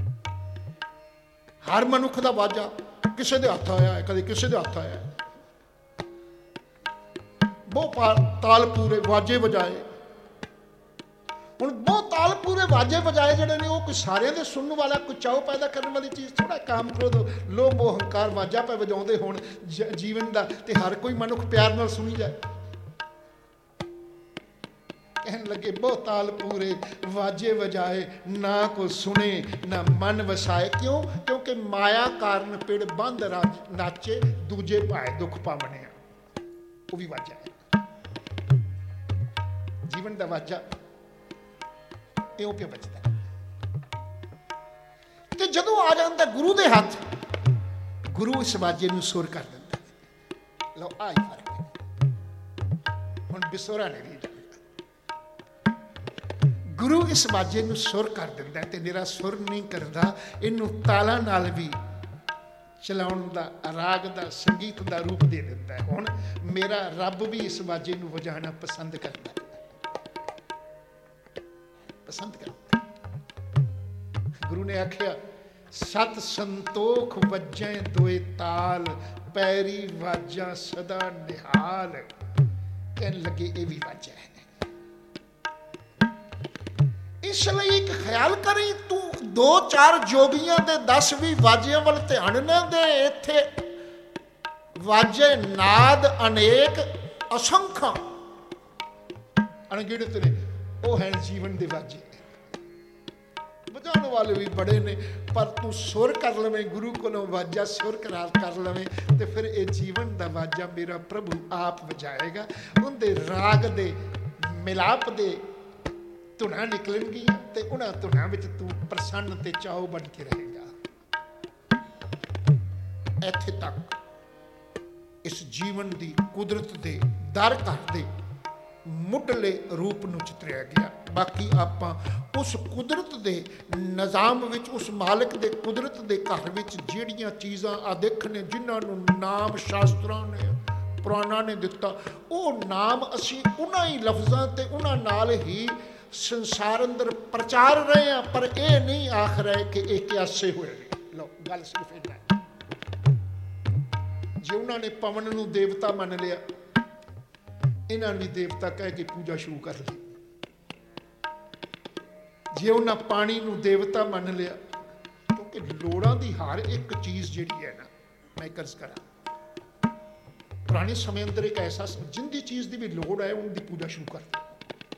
ਹਰ ਮਨੁੱਖ ਦਾ ਵਾਜਾ ਕਿਸੇ ਦੇ ਹੱਥ ਆਇਆ ਹੈ, ਕਦੇ ਕਿਸੇ ਦੇ ਹੱਥ ਆਇਆ ਹੈ। ਬਹੁਤ ਤਾਲ ਪੂਰੇ ਵਾਜੇ ਵਜਾਏ। ਹੁਣ ਬਹੁਤ ਤਾਲ ਪੂਰੇ ਵਾਜੇ ਵਜਾਏ ਜਿਹੜੇ ਨੇ, ਉਹ ਕੋਈ ਸਾਰਿਆਂ ਦੇ ਸੁਣਨ ਵਾਲਾ, ਕੋਈ ਚਾਉ ਪੈਦਾ ਕਰਨ ਵਾਲੀ ਚੀਜ਼ ਥੋੜਾ। ਕਾਮ ਕ੍ਰੋਧ ਲੋਭ ਅਹੰਕਾਰ ਵਾਜਾ ਪੈ ਵਜਾਉਂਦੇ ਹੋਣ ਜੀਵਨ ਦਾ, ਤੇ ਹਰ ਕੋਈ ਮਨੁੱਖ ਪਿਆਰ ਨਾਲ ਸੁਣੀ ਜਾਏ। ਕਹਿਣ ਲੱਗੇ ਬਹੁਤ ਤਾਲ ਪੂਰੇ ਵਾਜੇ ਵਜਾਏ, ਨਾ ਕੋ ਸੁਣੇ ਨਾ ਮਨ ਵਸਾਏ। ਕਿਉਂ? ਕਿਉਂਕਿ ਮਾਇਆ ਕਾਰਨ ਪਿੜ ਬੰਦ ਨਾਚੇ, ਦੂਜੇ ਭਾਏ ਦੁੱਖ ਪਾਵਣਿਆ। ਉਹ ਵੀ ਵਾਜਾ ਹੈ। ਜੀਵਨ ਦਾ ਵਾਜਾ ਇਉਂ ਪਿਆ ਬਚਦਾ। ਤੇ ਜਦੋਂ ਆ ਜਾਂਦਾ ਗੁਰੂ ਦੇ ਹੱਥ, ਗੁਰੂ ਇਸ ਵਾਜੇ ਨੂੰ ਸੁਰ ਕਰ ਦਿੰਦਾ। ਲਓ ਆਈ ਫਰਕ ਹੈ। ਹੁਣ ਬਿਸੋਰਾ ਨਹੀਂ ਰਹੀ। ਗੁਰੂ ਇਸ ਵਾਜੇ ਨੂੰ ਸੁਰ ਕਰ ਦਿੰਦਾ, ਤੇ ਮੇਰਾ ਸੁਰ ਨਹੀਂ ਕਰਦਾ, ਇਹਨੂੰ ਤਾਲਾਂ ਨਾਲ ਵੀ ਚਲਾਉਣ ਦਾ, ਰਾਗ ਦਾ, ਸੰਗੀਤ ਦਾ ਰੂਪ ਦੇ ਦਿੰਦਾ ਹੈ। ਹੁਣ ਮੇਰਾ ਰੱਬ ਵੀ ਇਸ ਵਾਜੇ ਨੂੰ ਵਜਾਉਣਾ ਪਸੰਦ ਕਰਦਾ ਹੈ, ਪਸੰਦ ਕਰਦਾ। ਗੁਰੂ ਨੇ ਆਖਿਆ ਸਤ ਸੰਤੋਖ ਵੱਜੈ ਦੋਏ ਤਾਲ, ਪੈਰੀ ਵਾਜਾਂ ਸਦਾ ਨਿਹਾਲ। कहन लगे ये भी वाजा है। इसलिए एक ख्याल करी तू 2-4 जोगियां दे 10 भी वाजियां वाल ध्यान ना दे। इत्थे वाजे नाद अनेक असंख्य अणगिणत ने, वो हैं जीवन दे वाजे। बजाने वाले भी बड़े ने, पर तू सुर कर लवें गुरु कोलों वाजा सुर कर लवें तो फिर ये जीवन का वाजा मेरा प्रभु आप बजाएगा। उनके राग दे मिलाप दे धुना निकलणगियां ते उन्हां धुना विच तू प्रसन्न ते चाओ बन के रहेगा। इत्थे तक इस जीवन की कुदरत दे दर घर दे मुढ़ले रूप नूं चितरिया गया। बाकी आपां उस कुदरत दे निज़ाम विच, उस मालिक दे कुदरत दे घर विच जिहड़ियां चीज़ां अदिख ने, जिन्हां नूं नाम शास्त्रां ने पुराणा ने दिता, वो नाम असीं उन्हां ही लफ्ज़ां ते उन्हां नाल ही संसार अंदर प्रचार रहे हैं, पर यह नहीं आख रहे कि एक क्यासे हुए। लो गल सिर्फ इन्ना है। जे उन्होंने पवन नूं देवता मान लिया, इन्होंने भी देवता कह के पूजा शुरू कर ली। जे उन्हें पानी नूं देवता मान लिया, क्योंकि लोड़ां दी हर एक चीज़ जिहड़ी है ना, मैं कर्ज करा पुराने समय अंदर एक ऐसा जिंदी चीज़ की भी लोड़ है उनकी पूजा शुरू कर दी।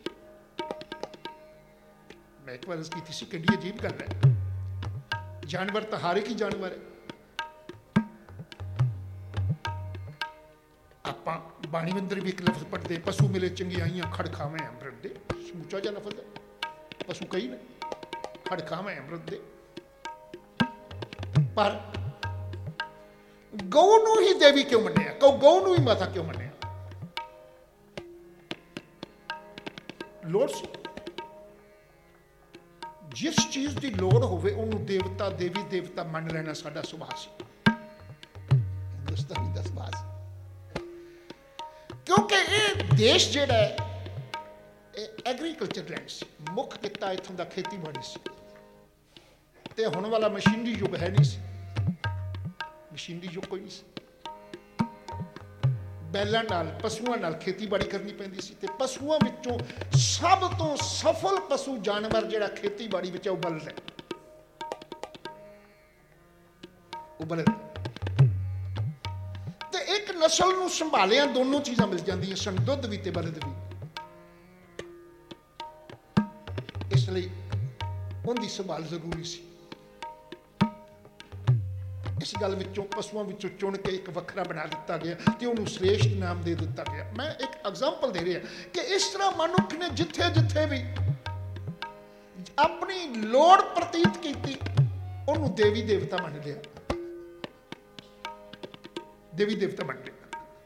मैं एक बार की थी कि अजीब गल है, जानवर तो हर एक ही जानवर है। आपां बाणी अंदर भी एक लफ्ज पढ़ते, पशु मिले चंगियाइयां खड़ खावें अमृत दे। समूचा जिहा लफ्ज है, पशु कई ने, खड़ खावें अमृत दे। पर गऊ नूं ही देवी क्यों मन्निया? गऊ नूं ही माता क्यों मन्निया? लोड़ सी। जिस चीज़ की लोड़ होवे उन्होंने देवता देवी देवता मन लेना साडा सुभाव सी, हिंदुस्तानी दा सुभाव सी। क्योंकि ये देश जिहड़ा है एग्रीकल्चर लैंड सी, मुख किता इत्थों दा खेतीबाड़ी सी। ते हुण वाला मशीनरी युग है नहीं सी, मशीनरी युग कोई नहीं सी। बैलों नाल पशुओं नाल खेतीबाड़ी करनी पैंदी सी। ते पशुओं विचों सब तो सफल पशु जानवर जिहड़ा खेतीबाड़ी विच बलद है, वो बलद। ते एक नस्ल नूं संभालिया दोनों चीज़ां मिल जांदियां सन, दुध भी ते बलद भी। इसलिए उनकी संभाल जरूरी सी। इस गल विचों पशुओं विचों चुन के एक वखरा बना दिता गया तो उन्होंने श्रेष्ठ नाम दे दिता गया। मैं एक एग्जाम्पल दे रहा कि इस तरह मनुख ने जिथे जिथे भी अपनी लोड़ प्रतीत की उन्होंने देवी देवता मान लिया, देवी देवता मान लिया।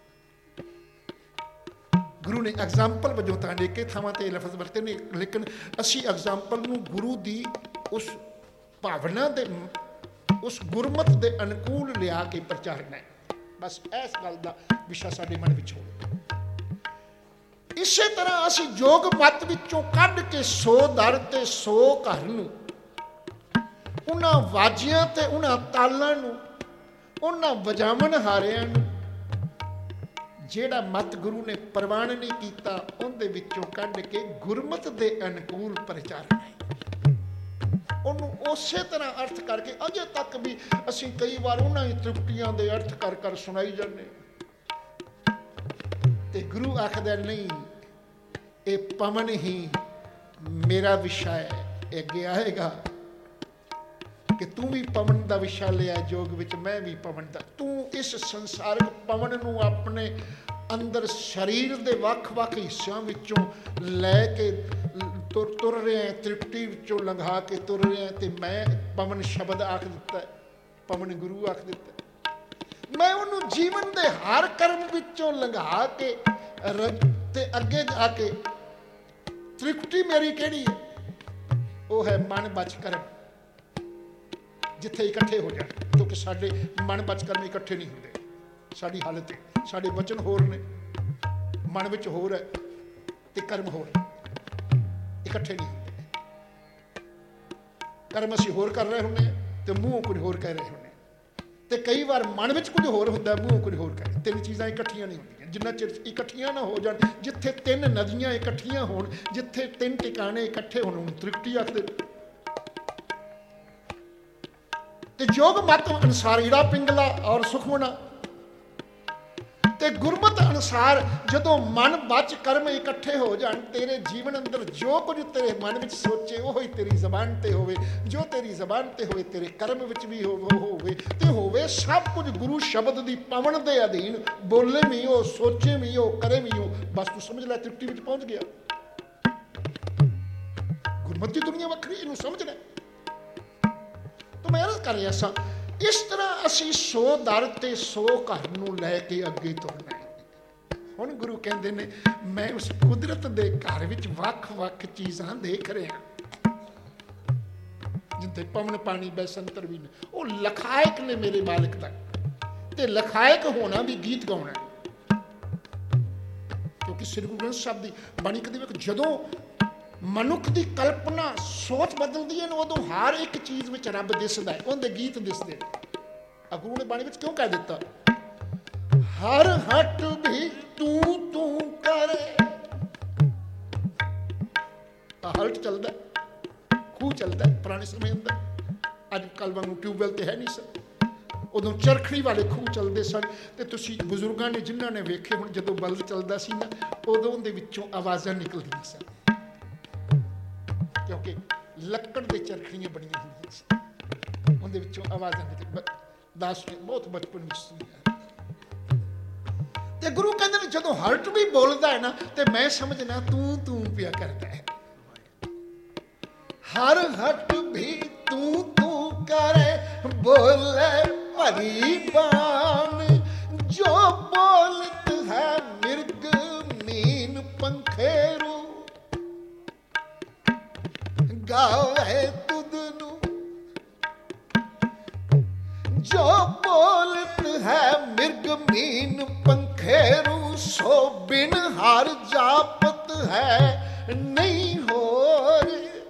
गुरु ने एग्जाम्पल वजों तो अनेके थावां ते लफज वरते ने, लेकिन असी एग्जाम्पल नूं गुरु दी उस भावना दे उस गुरमत के अनुकूल लिया के प्रचारना है। बस इस गल का विषय साडे मन विच हो। इस तरह असी जोग मत विचों कढ के 100 दर ते 100 घर नूं, उन्हां वाजियां ते उन्हां तालां नूं, उन्हां वजावन हारियां नूं जिहड़ा मत गुरु ने प्रवान नहीं कीता, उहदे विचों कढ के गुरमत के अनुकूल प्रचारना है। उन्होंने उस तरह अर्थ करके अजे तक भी असी कई बार उन्होंने तृप्तियों के अर्थ कर कर सुनाई जाने। ते गुरु आखदा नहीं, ये पवन ही मेरा विषय अगे आएगा कि तू भी पवन का विषय लिया जोग विच, मैं भी पवन का। तू इस संसारिक पवन नूं अपने अंदर शरीर के वख-वख हिस्सों विचों लैके तुर रहे हैं, तृप्ति विचों लंघा के तुर रहे हैं। तो मैं पवन शब्द आख दिता है, पवन गुरु आख दिता है। मैं उन्होंने जीवन के हर कर्म विचों लंघा के ते अगे जाके तृप्ति मेरी केड़ी है, वो है मन बच कर्म, जिथे इकट्ठे हो जाए। क्योंकि साडे मन बच कर्म इकट्ठे नहीं होंगे, साड़ी हालत है, साडे वचन होर ने, मन विच होर है ते कर्म होर है, इकट्ठे नहीं होंगे। कर्म असीं होर कर रहे होंगे तो मूँहों कुछ होर कह रहे होंगे, तो कई बार मन विच कुछ होर होंदा, मूँहों कुछ होर कह रहे। तीन चीज़ां इकट्ठियां नहीं होंदियां। ਨੇ ਜਿੰਨਾ ਚਿਰ ਇਕੱਠੀਆਂ ਨਾ ਹੋ ਜਾਣ। ਜਿੱਥੇ 3 ਨਦੀਆਂ ਇਕੱਠੀਆਂ ਹੋਣ, ਜਿੱਥੇ 3 ਟਿਕਾਣੇ ਇਕੱਠੇ ਹੋਣ, ਉਹਨੂੰ ਤ੍ਰਿਪਤੀ ਆਖਦੇ। ਤੇ ਯੋਗ ਮਤ ਅਨੁਸਾਰ ਈੜਾ ਪਿੰਗਲਾ ਔਰ ਸੁਖਮਨਾ, ਤੇ ਗੁਰਮਤ ਅਨੁਸਾਰ ਜਦੋਂ ਮਨ ਬਚ ਕਰਮ ਇਕੱਠੇ ਹੋ ਜਾਣ, ਤੇਰੇ ਜੀਵਨ ਅੰਦਰ ਜੋ ਕੁਝ ਤੇਰੇ ਮਨ ਵਿੱਚ ਸੋਚੇ ਉਹ ਹੀ ਤੇਰੀ ਜ਼ਬਾਨ ਤੇ ਹੋਵੇ, ਜੋ ਤੇਰੀ ਜ਼ਬਾਨ ਤੇ ਹੋਵੇ ਤੇਰੇ ਕਰਮ ਵਿੱਚ ਵੀ ਹੋਵੇ, ਤੇ ਹੋਵੇ ਸਭ ਕੁਝ ਗੁਰੂ ਸ਼ਬਦ ਦੀ ਪਵਨ ਦੇ ਅਧੀਨ। ਬੋਲੇ ਵੀ ਉਹ, ਸੋਚੇ ਵੀ ਉਹ, ਕਰੇ ਵੀ ਉਹ, ਬਸ ਤੂੰ ਸਮਝ ਲੈ ਤ੍ਰਿਪਤੀ ਵਿੱਚ ਪਹੁੰਚ ਗਿਆ। ਗੁਰਮਤ ਦੀ ਦੁਨੀਆ ਵੱਖਰੀ, ਇਹਨੂੰ ਸਮਝਣਾ। ਤਾਂ ਮੈਂ ਅਰਜ਼ ਕਰ ਰਿਹਾ ਸਾਂ, ਇਸ ਤਰ੍ਹਾਂ ਅਸੀਂ 100 ਦਰ ਤੇ 100 ਘਰ ਨੂੰ ਲੈ ਕੇ ਅੱਗੇ ਤੁਰਨਾ ਹੈ। ਹੁਣ ਗੁਰੂ ਕਹਿੰਦੇ ਨੇ, ਮੈਂ ਉਸ ਕੁਦਰਤ ਦੇ ਘਰ ਵਿੱਚ ਵੱਖ-ਵੱਖ ਚੀਜ਼ਾਂ ਦੇਖ ਰਿਹਾ, ਜਿੱਥੇ ਪਵਨ ਪਾਣੀ ਬੈਸੰਤਰ ਵੀ ਨੇ। ਉਹ ਲਖਾਇਕ ਨੇ ਮੇਰੇ ਮਾਲਕ ਦਾ, ਤੇ ਲਖਾਇਕ ਹੋਣਾ ਵੀ ਗੀਤ ਗਾਉਣਾ, ਕਿਉਂਕਿ ਸ੍ਰੀ ਗੁਰੂ ਗ੍ਰੰਥ ਸਾਹਿਬ ਦੀ ਬਾਣੀ ਕਦੇ ਵੀ ਜਦੋਂ ਮਨੁੱਖ ਦੀ ਕਲਪਨਾ ਸੋਚ ਬਦਲਦੀ ਹੈ ਨਾ, ਉਦੋਂ ਹਰ ਇੱਕ ਚੀਜ਼ ਵਿੱਚ ਰੱਬ ਦਿਸਦਾ ਹੈ, ਉਹਦੇ ਗੀਤ ਦਿਸਦੇ। ਗੁਰੂ ਨੇ ਬਾਣੀ ਵਿੱਚ ਕਿਉਂ ਕਹਿ ਦਿੱਤਾ, ਹਰ ਹਟ ਵੀ ਤੂੰ ਤੂੰ ਕਰੇ। ਹਲਟ ਚੱਲਦਾ, ਖੂਹ ਚੱਲਦਾ ਪੁਰਾਣੇ ਸਮੇਂ ਅੰਦਰ, ਅੱਜ ਕੱਲ੍ਹ ਵਾਂਗੂ ਟਿਊਬਵੈਲ ਤੇ ਹੈ ਨਹੀਂ ਸਨ, ਉਦੋਂ ਚਰਖੜੀ ਵਾਲੇ ਖੂਹ ਚੱਲਦੇ ਸਨ। ਤੇ ਤੁਸੀਂ ਬਜ਼ੁਰਗਾਂ ਨੇ ਜਿਨ੍ਹਾਂ ਨੇ ਵੇਖੇ, ਹੁਣ ਜਦੋਂ ਬਲਦ ਚੱਲਦਾ ਸੀ ਨਾ, ਉਦੋਂ ਉਹਦੇ ਵਿੱਚੋਂ ਆਵਾਜ਼ਾਂ ਨਿਕਲਦੀਆਂ ਸਨ, ਕਿਉਂਕਿ ਲੱਕੜ ਦੇ ਚਰਖੜੀਆਂ ਬਣੀਆਂ ਹੁੰਦੀਆਂ ਸੀ, ਉਹਦੇ ਵਿੱਚੋਂ ਆਵਾਜ਼ਾਂ ਨਿਕਲ। ਦਾਸ ਨੇ ਬਹੁਤ ਬਚਪਨ ਵਿੱਚ ਸੁਣਿਆ। ਤੇ ਗੁਰੂ ਕਹਿੰਦੇ ਨੇ, ਜਦੋਂ ਹਲਟ ਵੀ ਬੋਲਦਾ ਹੈ ਨਾ, ਤੇ ਮੈਂ ਸਮਝਣਾ ਤੂੰ ਤੂੰ ਪਿਆ ਕਰਦਾ ਹੈ। ਹਰ ਹਟ ਵੀ ਤੂੰ ਤੂੰ ਕਰੇ, ਬੋਲੇ ਭਰੀ ਬਾਣ, ਜੋ ਬੋਲਤ ਹੈ ਮਿਰਗ ਮੀਨ ਪੰਖੇਰੂ, ਗਾਵੇ ਤੁਧ ਨੂੰ, ਜੋ ਬੋਲਤ ਹੈ ਮਿਰਗ ਮੀਨ ਪੰਖੇਰੂ, ਸੋ ਬਿਨ ਹਰ ਜਾਪਤ ਹੈ ਨਹੀਂ ਹੋਰ।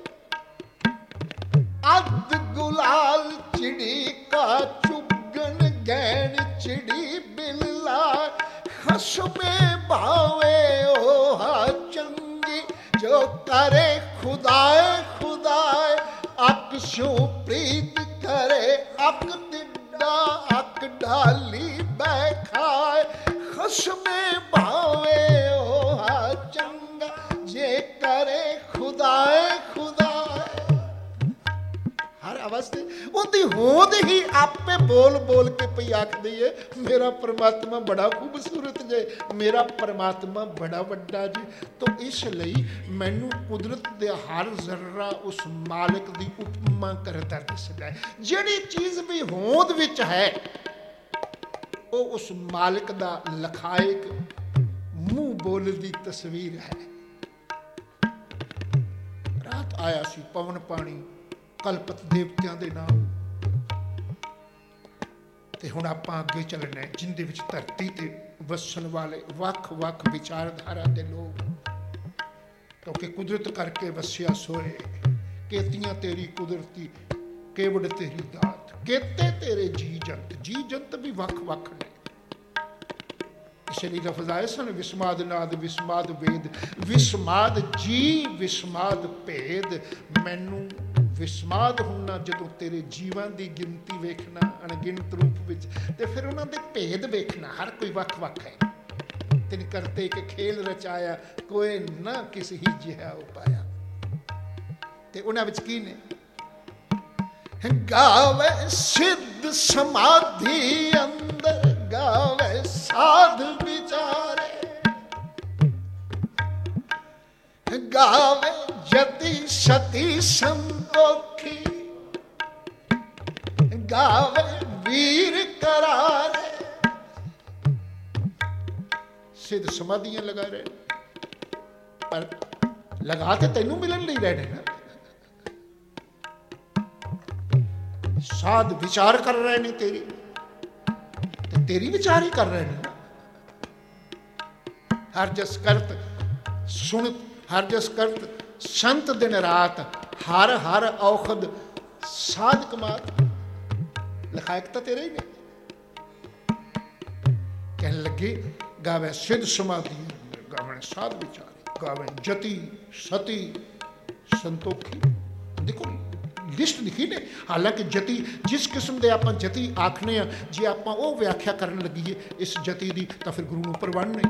ਅੱਧ ਗੁਲਾਲ ਚਿੜੀ ਕਾ ਚੁਗਣ, ਗੈਣ ਚਿੜੀ ਬਿੱਲਾ, ਖਸਮੇ ਭਾਵੇ ਉਹ ਚੰਗੀ, ਜੋ ਕਰੇ ਖੁਦਾਏ ਖੁਦਾਏ, ਅੱਕ ਸਿਉ ਪ੍ਰੀਤ ਕਰੇ, ਅੱਕ ਟਿੱਡਾ ਅੱਕ ਢਾਲੀ ਬੈ ਖਾਏ, ਖਸਮੇ ਭਾਵੇ ਉਹ ਚੰਗਾ, ਜੇ ਕਰੇ ਖੁਦਾਏ ਖੁਦਾਏ। ਹਰ ਅਵਸਥੇ ਉਹਦੀ ਹੋਂਦ ਹੀ ਆਪੇ ਬੋਲ ਬੋਲ ਕੇ ਪਈ ਆਖਦੀ ਏ, ਮੇਰਾ ਪਰਮਾਤਮਾ ਬੜਾ ਖੂਬਸੂਰਤ ਜੇ, ਮੇਰਾ ਪਰਮਾਤਮਾ ਬੜਾ ਵੱਡਾ ਜੀ। ਤਾਂ ਇਸ ਲਈ ਮੈਨੂੰ ਕੁਦਰਤ ਦੇ ਹਰ ਜ਼ਰਰਾ ਉਸ ਮਾਲਕ ਦੀ ਉਪਮਾ ਕਰਦਾ ਦਿਸਦਾ ਹੈ। ਜਿਹੜੀ ਚੀਜ਼ ਵੀ ਹੋਂਦ ਵਿੱਚ ਹੈ, ਉਹ ਉਸ ਮਾਲਕ ਦਾ ਲਖਾਇਕ ਮੂੰਹ ਬੋਲਦੀ ਤਸਵੀਰ ਹੈ। ਰਾਤ ਆਇਆ ਸੀ ਪਵਨ ਪਾਣੀ ਕਲਪਤ ਦੇਵਤਿਆਂ ਦੇ ਨਾਮ, ਤੇ ਹੁਣ ਆਪਾਂ ਅੱਗੇ ਚੱਲਣਾ, ਜਿੰਦੇ ਵਿੱਚ ਧਰਤੀ ਤੇ ਵਸਣ ਵਾਲੇ ਵੱਖ-ਵੱਖ ਵਿਚਾਰਧਾਰਾ ਦੇ ਲੋਕ, ਕਿਉਂਕਿ ਕੁਦਰਤ ਕਰਕੇ ਵਸਿਆ ਸੋਏ, ਕੇਤੀਆਂ ਤੇਰੀ ਕੁਦਰਤੀ, ਕੇਵੜ ਤੇਰੀ ਦਾਤ, ਕੇਤੇ ਤੇਰੇ ਜੀ ਜੰਤ। ਜੀ ਜੰਤ ਵੀ ਵੱਖ-ਵੱਖ ਨੇ, ਇਸ ਲਈ ਲਫ਼ਜ਼ ਆਏ ਸਨ, ਵਿਸਮਾਦ ਨਾਦ ਵਿਸਮਾਦ ਵੇਦ, ਵਿਸਮਾਦ ਜੀ ਵਿਸਮਾਦ ਭੇਦ। ਮੈਨੂੰ ਵਿਸਮਾਦ ਹੁੰਨਾ ਜਦੋਂ ਤੇਰੇ ਜੀਵਾਂ ਦੀ ਗਿਣਤੀ ਵੇਖਣਾ ਅਣਗਿਣਤ ਰੂਪ ਵਿੱਚ, ਤੇ ਫਿਰ ਉਹਨਾਂ ਦੇ ਭੇਦ ਵੇਖਣਾ, ਹਰ ਕੋਈ ਵੱਖ-ਵੱਖ ਹੈ। ਤਿਨ ਕਰਤੇ ਕਿ ਖੇਲ ਰਚਾਇਆ, ਕੋਈ ਨਾ ਕਿਸ ਹੀ ਜਿਹਾ ਉਪਾਇਆ। ਤੇ ਉਹਨਾਂ ਵਿੱਚ ਕੀ ਨੇ, ਗਾਵੇ ਸਿੱਧ ਸਮਾਧੀ ਅੰਦਰ, ਗਾਵੇ ਸਾਧ ਵਿਚਾਰੇ, ਗਾਵੇ ਜਤੀ ਸਤੀ ਸੰਤੋਖੀ, ਗਾਵੇ ਵੀਰ ਕਰਾਰੇ। ਸਿੱਧ ਸਮਾਧੀਆਂ ਲਗਾ ਰਹੇ, ਪਰ ਲਗਾ ਤੇ ਤੈਨੂੰ ਮਿਲਣ ਲਈ ਰਹੇ ਨਾ। ਸਾਧ ਵਿਚਾਰ ਕਰ ਰਹੇ ਨੇ ਤੇਰੀ, ਤੇ ਤੇਰੀ ਵਿਚਾਰ ਹੀ ਕਰ ਰਹੇ ਨੇ। ਹਰ ਜਸ ਕਰਤ ਸੁਣ, ਹਰ ਜਸ ਕਰਤ ਸੰਤ ਦਿਨ ਰਾਤ, ਹਰ ਹਰ ਔਖਦ ਸਾਧ ਕਮਾਤ। ਲਖਾਇਕ ਤਾਂ ਤੇਰੇ ਹੀ ਨੇ। ਕਹਿਣ ਲੱਗੇ गावे सिद्ध समाधि, गावे साध विचारी, गावे जति सती संतोखी। देखो लिस्ट लिखी ने। हालांकि जति जिस किस्म के आप जति आखने जे आप व्याख्या करन लगी इस जति की तो फिर गुरु नूं परवान नहीं।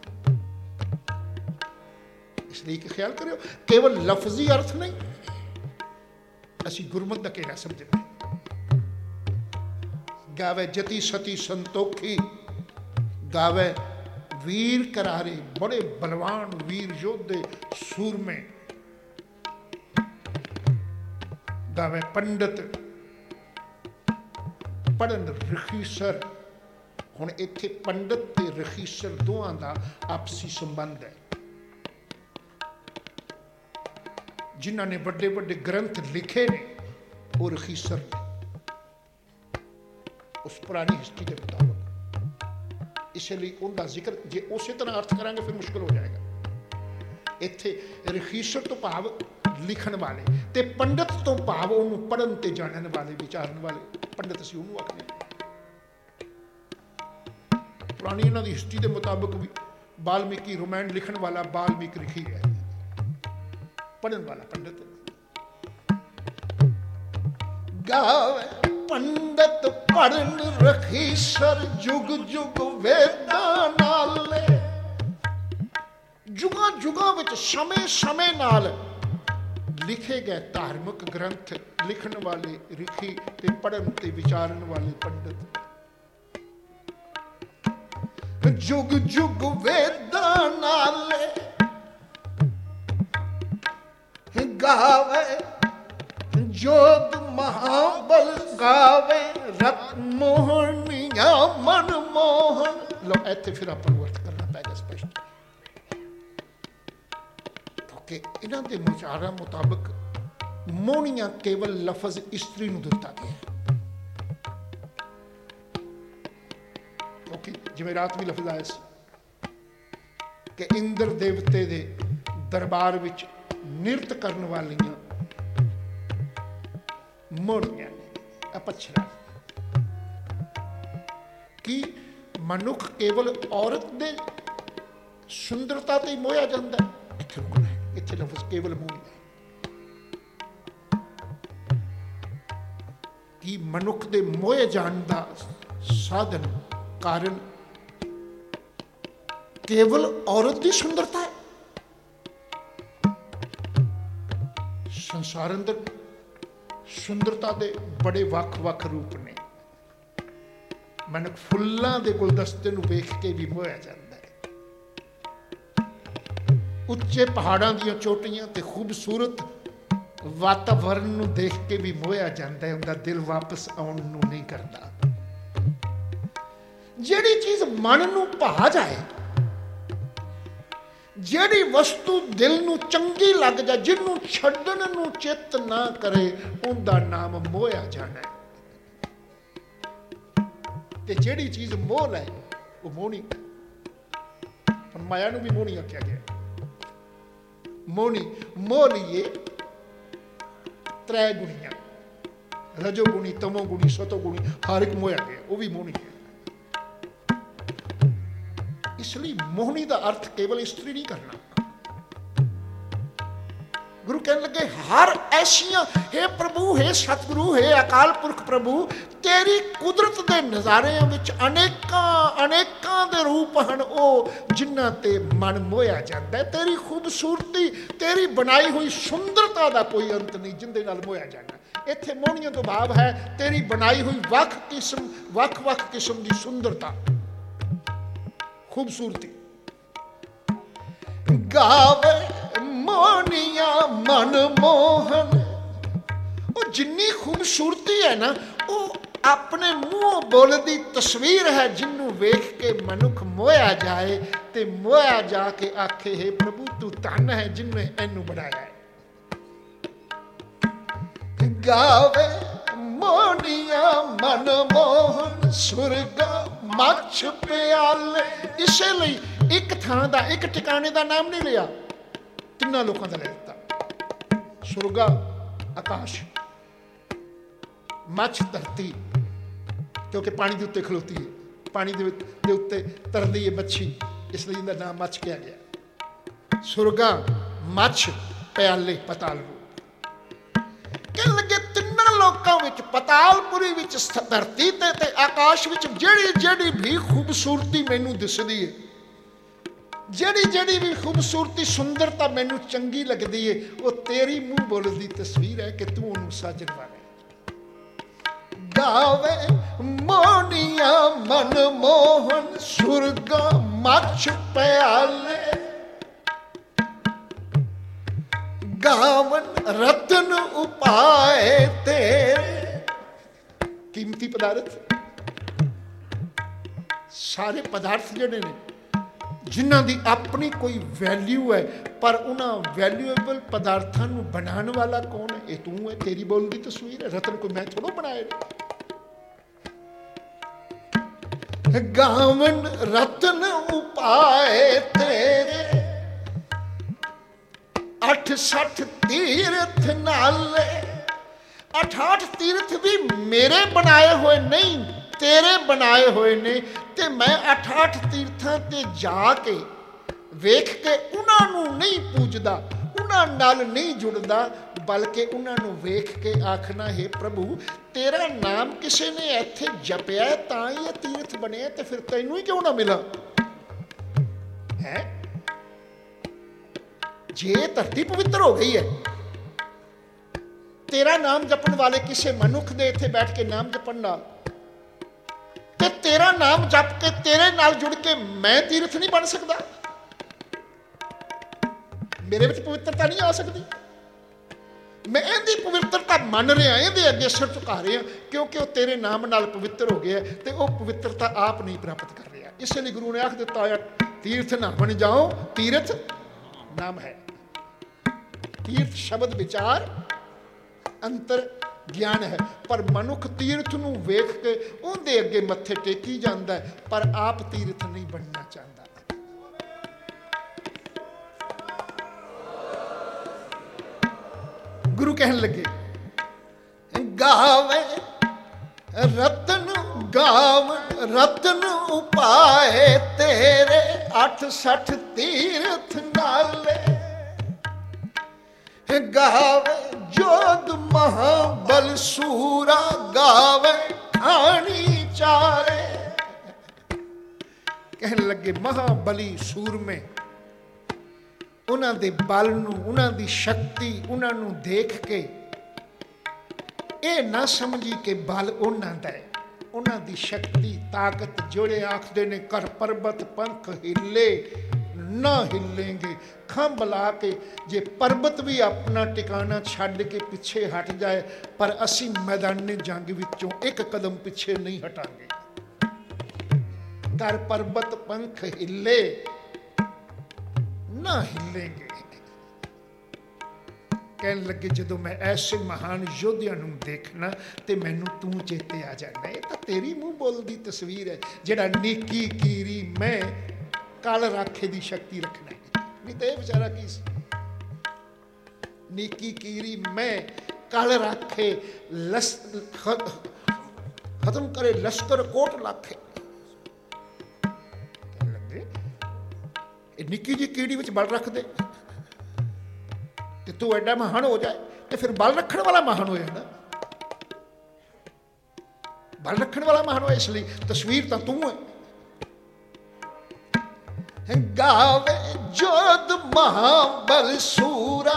इसलिए कि ख्याल करो केवल लफजी अर्थ नहीं, असी गुरमत का कहना समझना। गावे जति सती संतोखी, गावे वीर करारे, बड़े बलवान वीर योद्धे सूरमे, गावे पंडित पढ़न रखीसर। हुण इत्थे पंडित ते रखीसर दोवां दा आपसी संबंध है। जिन्हां ने बड़े बड़े ग्रंथ लिखे ने वो रखीसर ने, उस पुरानी हिस्ट्री के मुताबिक। इसलिए उनका जिक्र जे उसी तरह अर्थ करांगे फिर मुश्किल हो जाएगा। इत्थे रखीसर तो भाव लिखण वाले ते पंडित तो भाव उन्होंने पढ़न ते जानन वाले विचारन वाले पंडित असीं उन्होंने आखने। पुरानी इन्हां दी हिस्ट्री के मुताबिक भी वाल्मीकि रामायण लिखण वाला वाल्मीकि लिखी है, पढ़न वाला पंडित। गावे पंडित पढ़न रखीसर, जुग जुग वेदां नाले। जुगां जुगां विच समय समय नाल लिखे गए धार्मिक ग्रंथ लिखण वाले रिखी ते पढ़न ते विचारन वाले पंडित। जुग जुग वेदां नाले गावे, जोग महाबल गावे, रत मोहनिया मन मोहन। लो इत्थे फिर आपां नूं अर्थ करना पैगा स्पष्ट, क्योंकि इन्हां दे विचारां मुताबिक मोहनिया केवल लफज स्त्री नूं दिता गया। क्योंकि जिवें रात भी लफज आया कि इंद्र देवते दे दरबार विच निरत करन वालियां मोहनियां ने अपछड़ा। कि मनुख केवल औरत दे सुंदरता ते मोया जांदा है, इत्थे रुकना है। इत्थे लफज केवल मोहनिया कि मनुख दे मोए जान दा साधन कारण केवल औरत की सुंदरता है। संसार अंदर सुंदरता के बड़े वख-वख रूप ने। मनुख फुल्लां दे गुलदस्ते नूं वेख के भी मोया जाता है, उच्चे पहाड़ां दीयां चोटियां ते खूबसूरत वातावरण नूं देख के भी मोया जाता है, उनका दिल वापस आउण नूं नहीं करता। जिहड़ी चीज मन नूं भा जाए, जिहड़ी वस्तु दिल नूं चंगी लग जाए, जिन्नू छड्डण नूं चित ना करे, उनका नाम मोया जाना है। ते जिहड़ी चीज मोह लै वो मोहनी। माया नूं भी मोहनी आख्या गया। मोहनी मोह लीए त्रै गुणियां, रजोगुणी, तमोगुणी, सतोगुणी, हर एक मोया गया, वो भी मोहनी है। इसलिए मोहनी का अर्थ केवल स्त्री नहीं करना। गुरु कहने लगे हर ऐसियां, हे प्रभु, हे सतगुरु, हे अकाल पुरख प्रभु, तेरी कुदरत के नज़ारे अनेकां दे रूप हैं वो जिन्हां ते मन मोया जाता है। तेरी खूबसूरती, तेरी बनाई हुई सुंदरता का कोई अंत नहीं जिंदे नाल मोया जाना। इत्थे मोहनियों तो भाव है तेरी बनाई हुई वख-वख किस्म की सुंदरता, खूबसूरती। गावे मोहनिया मन मोहन, वो जिन्नी खूबसूरती है ना, वो अपने मुंह बोलती तस्वीर है, जिन्नू वेख के मनुख मोया जाए ते मोया जाके आखे हे प्रभु तू धन है जिन्ने इनू बनाया है। गावे मोहनिया मन मोहन, सुरगा मछ प्याले। इसे लिए एक थां दा, एक ठिकाने का नाम नहीं लिया, तिन्ना लोगों का ले लिया। सुरगा आकाश, मछ धरती क्योंकि पानी के उत्ते खलोती है, पानी दे उत्ते तरदी है मच्छी, इसलिए इहदा नाम मच्छ किया गया। सुरगा, मच्छ, प्याले, पताल रूप। कहन लगे तिन्नां लोकां विच, पतालपुरी विच, धरती ते आकाश विच जेड़ी जेड़ी भी खूबसूरती मैनू दिसदी है, जेड़ी जेड़ी भी खूबसूरती सुंदरता मैनू चंगी लगती है, वो तेरी मूँह बोलदी तस्वीर है कि तू उन्होंने साजन वाले। गावे मोनिया मनमोहन, सुरगा, मच्छ, प्याले, गावन रतन उपाय तेरे। कीमती पदार्थ, सारे पदार्थ जिहड़े ने जिन्हां दी अपनी कोई वैल्यू है, पर उन्हां वैल्यूएबल पदार्थां नूं बनाने वाला कौन है? ये तू है, तेरी बोल दी तस्वीर है। रतन कोई मैं थोड़ा बनाए। गावन रतन उपाय तेरे, 68 तीर्थ नाले। 68 तीर्थ भी मेरे बनाए हुए नहीं, तेरे बनाए हुए ने। ते मैं 68 तीर्थां ते जाके वेख के उन्होंने नहीं पूजदा, उन्होंने नाल नहीं जुड़दा, बल्कि उन्होंने वेख के आखना है प्रभु तेरा नाम किसी ने इत्थे जपिया तां ही ये तीर्थ बने, तो फिर तैनू ही क्यों ना मिला है? जे धरती पवित्र हो गई है, तेरा नाम जपन वाले किसी मनुख दे इत्थे बैठ के नाम जपन नाल, ते तेरा नाम जप के तेरे नाल जुड़ के मैं तीर्थ नहीं बन सकता? मेरे विच पवित्रता नहीं आ सकती? मैं इहदी पवित्रता मन रहा, इहदे अगे सिर झुका रहा, क्योंकि वह तेरे नाम नाल पवित्र हो गया, तो वह पवित्रता आप नहीं प्राप्त कर रहा। इसलिए गुरु ने आख दिता है तीर्थ ना बन जाओ, तीर्थ नाम है। तीर्थ शब्द विचार अंतर ज्ञान है, पर मनुख तीर्थ नूं वेख के उहदे अगे मत्थे टेकी जांदा है, पर आप तीर्थ नहीं बनना चाहता। गुरु कहन लगे गावे रतन, गाव रतन उपाय तेरे, 68 तीर्थ नाले। गावे जोध महाबल सूरा, गावे खानी चारे। कहने लगे महाबली सूर में उन्हां दे बल नूं, उन्हां दी शक्ति, उन्हां नूं देख के ये ना समझी कि बल उन्हां दा है, उन्हां दी शक्ति ताकत। जोड़े आखदे ने कर पर्वत पंख हिले ना हिलेंगे, खंभ ला के जे पर्वत भी अपना टिकाना छड्ड के पिछे हट जाए, पर असी मैदानी जंग विचों एक कदम पिछे नहीं हटांगे। कर पर्वत पंख हिले ना हिलेंगे। कहने लगे जदों मैं ऐसे महान योद्धियां नूं देखना ते मैनू तू चेते आ जाना। ये तो तेरी मूँह बोलदी तस्वीर है, जिहड़ा नीकी कीरी मैं काल राखे दी शक्ति रखना है। नहीं तो यह बेचारा की नीकी कीरी मैं काल राखे खत्म करे लश्कर कोट लाखे। निकी जी कीड़ी विच बल रख दे ते तू एडा महान हो जाए, तो फिर बल रखने वाला महान हो जाता। बल रखने वाला महान हो, इसलिए तस्वीर तो तू है। गावे जोध महाबल सूरा,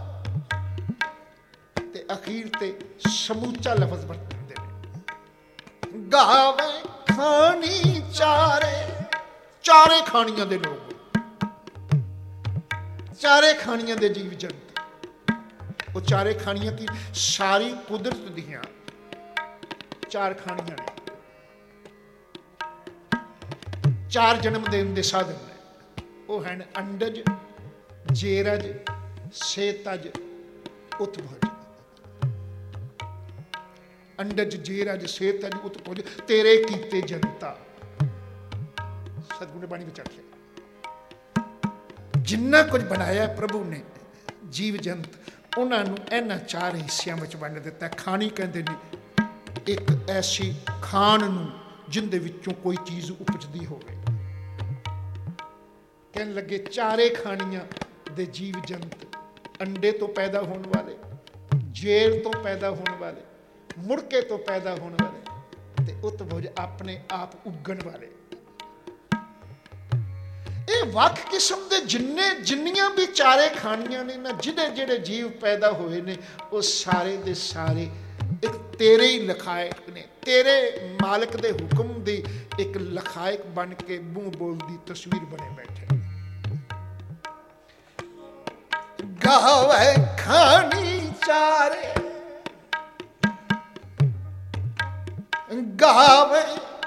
ते अखीर ते समूचा लफज बरतते हैं। गावे खानी चारे, चारे खानियां दे लोग, चारे खानियां दे जीव जंत। वो चारे खानियां की सारी कुदरत दियां चार खानियां ने, चार जन्म देने के साधन ने। वो हैं अंडज, जेरज, सेतज, उत्भज। अंडज, जेरज, सेतज, उत्भज तेरे कीते जनता। सतगुरु बाणी विच आखिया जिन्ना कुछ बनाया प्रभु ने जीव जंत, उन्होंने इन्हां चार हिस्सियां में वंड दिता। खानी कहते ने एक ऐसी खान नूं ਜਿੰਦੇ ਵਿੱਚੋਂ ਕੋਈ ਚੀਜ਼ ਉਪਜਦੀ ਹੋਵੇ। ਕਹਿਣ ਲੱਗੇ ਚਾਰੇ ਖਾਣੀਆਂ ਦੇ ਜੀਵ ਜੰਤ, ਅੰਡੇ ਤੋਂ ਪੈਦਾ ਹੋਣ ਵਾਲੇ, ਜੇਰ ਤੋਂ ਪੈਦਾ ਹੋਣ ਵਾਲੇ, ਮੁੜਕੇ ਤੋਂ ਪੈਦਾ ਹੋਣ ਵਾਲੇ ਤੇ ਉਤਭੁਜ ਆਪਣੇ ਆਪ ਉੱਗਣ ਵਾਲੇ। ਇਹ ਵੱਖ ਕਿਸਮ ਦੇ ਜਿੰਨੀਆਂ ਵੀ ਚਾਰੇ ਖਾਣੀਆਂ ਨੇ ਨਾ, ਜਿਹੜੇ ਜੀਵ ਪੈਦਾ ਹੋਏ ਨੇ, ਉਹ ਸਾਰੇ ਦੇ ਸਾਰੇ ਇੱਕ ਤੇਰੇ ਹੀ ਲਖਾਇਕ ਨੇ, ਤੇਰੇ ਮਾਲਕ ਦੇ ਹੁਕਮ ਦੀ ਇੱਕ ਲਖਾਇਕ ਬਣ ਕੇ ਮੂੰਹ ਬੋਲਦੀ ਤਸਵੀਰ ਬਣੇ ਬੈਠੇ। ਗਾਵੇ ਖਾਣੀ ਚਾਰੇ, ਗਾਵੇ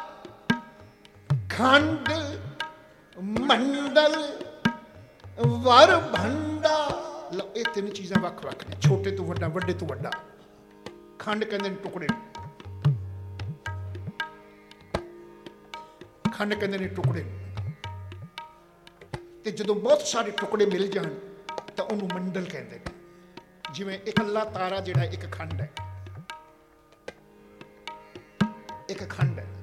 ਖੰਡ ਮੰਡਲ ਵਰ ਭੰਡਾ। ਲਓ, ਇਹ ਤਿੰਨ ਚੀਜ਼ਾਂ ਵੱਖ ਵੱਖ ਨੇ, ਛੋਟੇ ਤੋਂ ਵੱਡਾ, ਵੱਡੇ ਤੋਂ ਵੱਡਾ। ਖੰਡ ਕਹਿੰਦੇ ਨੇ ਟੁਕੜੇ, ਖੰਡ ਕਹਿੰਦੇ ਨੇ ਟੁਕੜੇ। ਤੇ ਜਦੋਂ ਬਹੁਤ ਸਾਰੇ ਟੁਕੜੇ ਮਿਲ ਜਾਣ ਤਾਂ ਉਹਨੂੰ ਮੰਡਲ ਕਹਿੰਦੇ ਨੇ। ਜਿਵੇਂ ਇਕੱਲਾ ਤਾਰਾ ਜਿਹੜਾ ਇੱਕ ਖੰਡ ਹੈ, ਇੱਕ ਖੰਡ ਹੈ।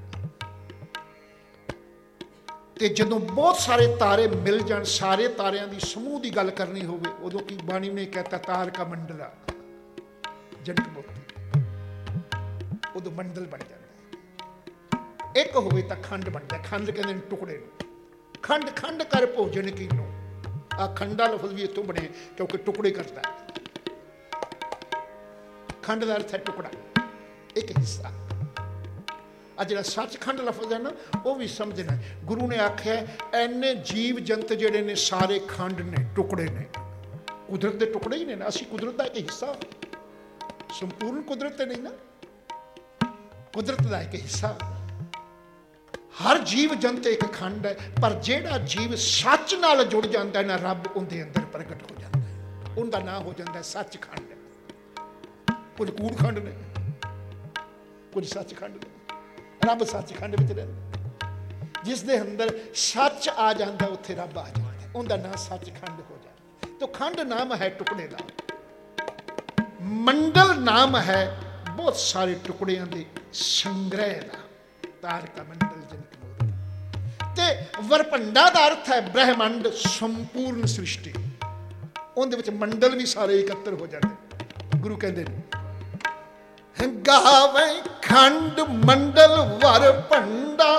ਤੇ ਜਦੋਂ ਬਹੁਤ ਸਾਰੇ ਤਾਰੇ ਮਿਲ ਜਾਣ, ਸਾਰੇ ਤਾਰਿਆਂ ਦੀ ਸਮੂਹ ਦੀ ਗੱਲ ਕਰਨੀ ਹੋਵੇ, ਉਦੋਂ ਕੀ ਬਾਣੀ ਨੇ ਕਹਿਤਾ ਤਾਰ ਕਾ ਮੰਡਲਾ, ਜਨਕ ਮੋਤੀ, ਉਦੋਂ ਮੰਡਲ ਬਣ ਜਾਂਦਾ। ਇੱਕ ਹੋਵੇ ਤਾਂ ਖੰਡ ਬਣਦਾ। ਖੰਡ ਕਹਿੰਦੇ ਨੇ ਟੁਕੜੇ ਨੂੰ। ਖੰਡ ਖੰਡ ਕਰ ਭੋਜਨ ਕੀਨੋ, ਆ ਖੰਡਾ ਲਫ਼ਜ਼ ਵੀ ਇੱਥੋਂ ਬਣਿਆ ਕਿਉਂਕਿ ਟੁਕੜੇ ਕਰਦਾ ਹੈ। ਖੰਡ ਦਾ ਅਰਥ ਹੈ ਟੁਕੜਾ, ਇੱਕ ਹਿੱਸਾ। ਆ ਜਿਹੜਾ ਸੱਚਖੰਡ ਲਫ਼ਜ਼ ਹੈ ਨਾ, ਉਹ ਵੀ ਸਮਝਣਾ। ਗੁਰੂ ਨੇ ਆਖਿਆ ਐਨੇ ਜੀਵ ਜੰਤ ਜਿਹੜੇ ਨੇ ਸਾਰੇ ਖੰਡ ਨੇ, ਟੁਕੜੇ ਨੇ, ਕੁਦਰਤ ਦੇ ਟੁਕੜੇ ਹੀ ਨੇ ਨਾ। ਅਸੀਂ ਕੁਦਰਤ ਦਾ ਇੱਕ ਹਿੱਸਾ, ਸੰਪੂਰਨ ਕੁਦਰਤ ਤੇ ਨਹੀਂ ਨਾ, ਕੁਦਰਤ ਦਾ ਇੱਕ ਹਿੱਸਾ। ਹਰ ਜੀਵ ਜੰਤ ਇੱਕ ਖੰਡ ਹੈ, ਪਰ ਜਿਹੜਾ ਜੀਵ ਸੱਚ ਨਾਲ ਜੁੜ ਜਾਂਦਾ ਨਾ, ਰੱਬ ਉਹਦੇ ਅੰਦਰ ਪ੍ਰਗਟ ਹੋ ਜਾਂਦਾ ਹੈ। ਉਹਦਾ ਨਾਂ ਹੋ ਜਾਂਦਾ ਸੱਚਖੰਡ। ਕੁਝ ਕੂੜਖੰਡ ਨੇ, ਕੁਝ ਸੱਚਖੰਡ ਨੇ। ਰੱਬ ਸੱਚਖੰਡ ਵਿੱਚ ਰਹਿੰਦਾ। ਜਿਸ ਦੇ ਅੰਦਰ ਸੱਚ ਆ ਜਾਂਦਾ, ਉੱਥੇ ਰੱਬ ਆ ਜਾਂਦਾ, ਉਹਦਾ ਨਾਂ ਸੱਚਖੰਡ ਹੋ ਜਾਂਦਾ। ਤਾਂ ਖੰਡ ਨਾਮ ਹੈ ਟੁਕੜੇ ਦਾ, ਮੰਡਲ ਨਾਮ ਹੈ ਬਹੁਤ ਸਾਰੇ ਟੁਕੜਿਆਂ ਦੇ ਸੰਗ੍ਰਹਿ ਦਾ। ਤਾਰਕਾ ਮੰਡਲ ਜਨਕ ਮੋਤੀ। ਤੇ ਵਰਪੰਡਾ ਦਾ ਅਰਥ ਹੈ ਬ੍ਰਹਿਮੰਡ, ਸੰਪੂਰਨ ਸ੍ਰਿਸ਼ਟੀ। ਉਹਦੇ ਵਿੱਚ ਮੰਡਲ ਵੀ ਸਾਰੇ ਇਕੱਤਰ ਹੋ ਜਾਂਦੇ। ਗੁਰੂ ਕਹਿੰਦੇ ਨੇ ਗਾਵੇ ਖੰਡ ਮੰਡਲ ਵਰ ਭੰਡਾ,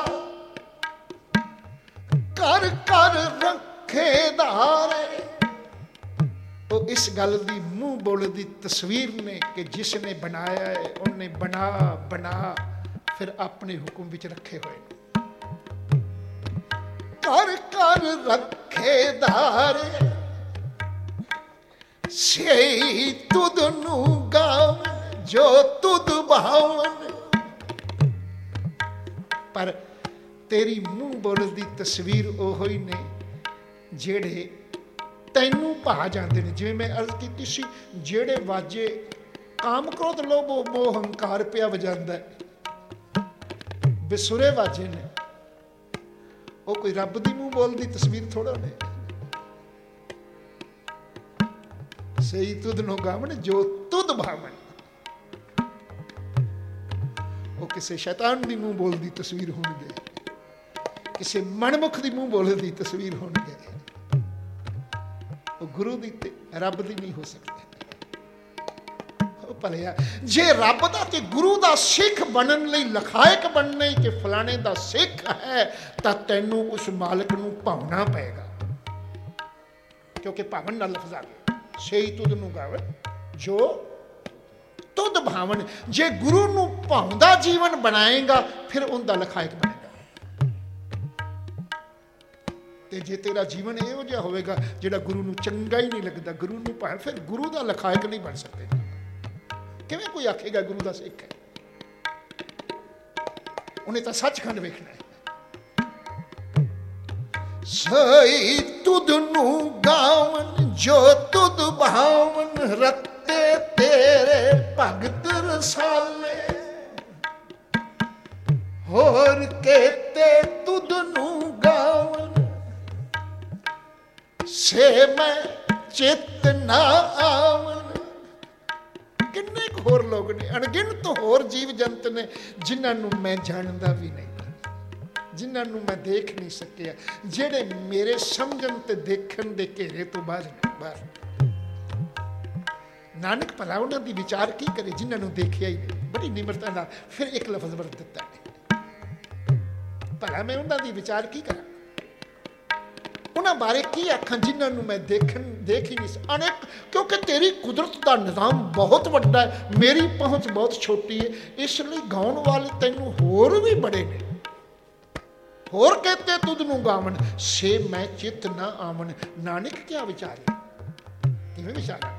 ਕਰ ਕਰ ਰੱਖੇ ਧਾਰੇ। ਉਹ ਇਸ ਗੱਲ ਦੀ ਮੂੰਹ ਬੋਲ ਦੀ ਤਸਵੀਰ ਨੇ ਕਿ ਜਿਸ ਨੇ ਬਣਾਇਆ ਹੈ, ਉਹਨੇ ਬਣਾ ਫਿਰ ਆਪਣੇ ਹੁਕਮ ਵਿੱਚ ਰੱਖੇ ਹੋਏ ਨੇ। ਕਰ ਕਰ ਰੱਖੇ ਧਾਰੇ, ਸਹੀ ਤੁਧ ਨੂੰ ਗਾਵੇ ਜੋ ਤੁਧ ਭਾਵਨ। ਪਰ ਤੇਰੀ ਮੂੰਹ ਬੋਲ ਦੀ ਤਸਵੀਰ ਉਹੋ ਹੀ ਨੇ ਜਿਹੜੇ ਤੈਨੂੰ ਭਾ ਜਾਂਦੇ ਨੇ। ਜਿਵੇਂ ਮੈਂ ਅਰਜ਼ ਕੀਤੀ ਸੀ, ਜਿਹੜੇ ਵਾਜੇ ਕਾਮ ਕ੍ਰੋਧ ਲੋਭ ਮੋਹ ਹੰਕਾਰ ਪਿਆ ਵਜਾਂਦਾ, ਬੇਸੁਰੇ ਵਾਜੇ ਨੇ, ਉਹ ਕੋਈ ਰੱਬ ਦੀ ਮੂੰਹ ਬੋਲ ਦੀ ਤਸਵੀਰ ਥੋੜਾ ਨੇ। ਸਹੀ ਤੁਧ ਨੂੰ ਗਾਵਣ ਜੋ ਤੁਧ ਭਾਵਨ। ਉਹ ਕਿਸੇ ਸ਼ੈਤਾਨ ਦੀ ਮੂੰਹ ਬੋਲ ਦੀ ਤਸਵੀਰ ਹੋਣਗੇ, ਕਿਸੇ ਮਨਮੁਖ ਦੀ ਮੂੰਹ ਬੋਲ ਦੀ ਤਸਵੀਰ ਹੋਣਗੇ। ਉਹ ਗੁਰੂ ਦੀ ਤੇ ਰੱਬ ਦੀ ਨਹੀਂ ਹੋ ਸਕਦੇ। ਉਹ ਭਲਿਆ ਜੇ ਰੱਬ ਦਾ ਤੇ ਗੁਰੂ ਦਾ ਸਿੱਖ ਬਣਨ ਲਈ, ਲਖਾਇਕ ਬਣਨੇ ਕਿ ਫਲਾਣੇ ਦਾ ਸਿੱਖ ਹੈ, ਤਾਂ ਤੈਨੂੰ ਉਸ ਮਾਲਕ ਨੂੰ ਭਾਉਣਾ ਪਏਗਾ। ਕਿਉਂਕਿ ਭਾਵਨ ਨਾਲ ਲਫ਼ਜ਼ ਆ ਗਿਆ, ਸਹੀ ਤੁਧ ਨੂੰ ਗਾਵੇ ਜੋ ਤੁਧ ਭਾਵਨ। ਜੇ ਗੁਰੂ ਨੂੰ ਭਾਉਂਦਾ ਜੀਵਨ ਬਣਾਏਗਾ, ਫਿਰ ਉਹਦਾ ਲਖਾਇਕ ਬਣੇਗਾ। ਤੇ ਜੇ ਤੇਰਾ ਜੀਵਨ ਇਹੋ ਜਿਹਾ ਹੋਵੇਗਾ ਜਿਹੜਾ ਗੁਰੂ ਨੂੰ ਚੰਗਾ ਹੀ ਨਹੀਂ ਲੱਗਦਾ, ਗੁਰੂ ਨੂੰ ਭਾਵੇਂ, ਫਿਰ ਗੁਰੂ ਦਾ ਲਖਾਇਕ ਨਹੀਂ ਬਣ ਸਕਦੇ। ਕਿਵੇਂ ਕੋਈ ਆਖੇਗਾ ਗੁਰੂ ਦਾ ਸਿੱਖ ਹੈ? ਉਹਨੇ ਤਾਂ ਸੱਚਖੰਡ ਵੇਖਣਾ ਹੈ। ਸਹੀ ਤੁਧ ਨੂੰ ਗਾਵਨ ਜੋ ਤੁਧ ਭਾਵਨ, ਰੱਤੇ ਤੇਰੇ ਭਗਤ ਰਸਾਲੇ। ਹੋਰ ਕੇਤੇ ਤੁਧ ਨੂੰ ਗਾਵਨ, ਸੇ ਮੈਂ ਚਿਤ ਨਾ ਆਵਨ। ਕਿੰਨੇ ਹੋਰ ਲੋਕ ਨੇ, ਅਣਗਿਣਤ ਹੋਰ ਜੀਵ ਜੰਤ ਨੇ ਜਿਨ੍ਹਾਂ ਨੂੰ ਮੈਂ ਜਾਣਦਾ ਵੀ ਨਹੀਂ। ਜਿਨ੍ਹਾਂ ਨੂੰ ਮੈਂ ਦੇਖ ਨਹੀਂ ਸਕਿਆ, ਜਿਹੜੇ ਮੇਰੇ ਸਮਝਣ ਤੇ ਦੇਖਣ ਦੇ ਘੇਰੇ ਤੋਂ ਬਾਹਰ ਨੇ, ਬਾਹਰ। ਨਾਨਕ ਭਲਾ ਉਹਨਾਂ ਦੀ ਵਿਚਾਰ ਕੀ ਕਰੇ ਜਿਨ੍ਹਾਂ ਨੂੰ ਦੇਖਿਆ ਹੀ ਨਹੀਂ। ਬੜੀ ਨਿਮਰਤਾ ਨਾਲ ਫਿਰ ਇੱਕ ਲਫ਼ਜ਼ ਵਰਤ ਦਿੱਤਾ ਨੇ, ਭਲਾ ਮੈਂ ਉਹਨਾਂ ਦੀ ਵਿਚਾਰ ਕੀ ਕਰਾਂ, ਉਹਨਾਂ ਬਾਰੇ ਕੀ ਆਖਾਂ ਜਿਨ੍ਹਾਂ ਨੂੰ ਮੈਂ ਦੇਖ ਹੀ ਨਹੀਂ ਅਨੇਕ, ਕਿਉਂਕਿ ਤੇਰੀ ਕੁਦਰਤ ਦਾ ਨਿਜ਼ਾਮ ਬਹੁਤ ਵੱਡਾ ਹੈ, ਮੇਰੀ ਪਹੁੰਚ ਬਹੁਤ ਛੋਟੀ ਹੈ, ਇਸ ਲਈ ਗਾਉਣ ਵਾਲੇ ਤੈਨੂੰ ਹੋਰ ਵੀ ਬੜੇ ਨੇ। ਹੋਰ ਕਹਤੇ ਤੁਧ ਨੂੰ ਗਾਵਣ, ਸੇ ਮੈਂ ਚਿੱਤ ਨਾ ਆਵਣ। ਨਾਨਕ ਕਿਆ ਵਿਚਾਰੇ, ਕਿਵੇਂ ਵਿਚਾਰਾਂ?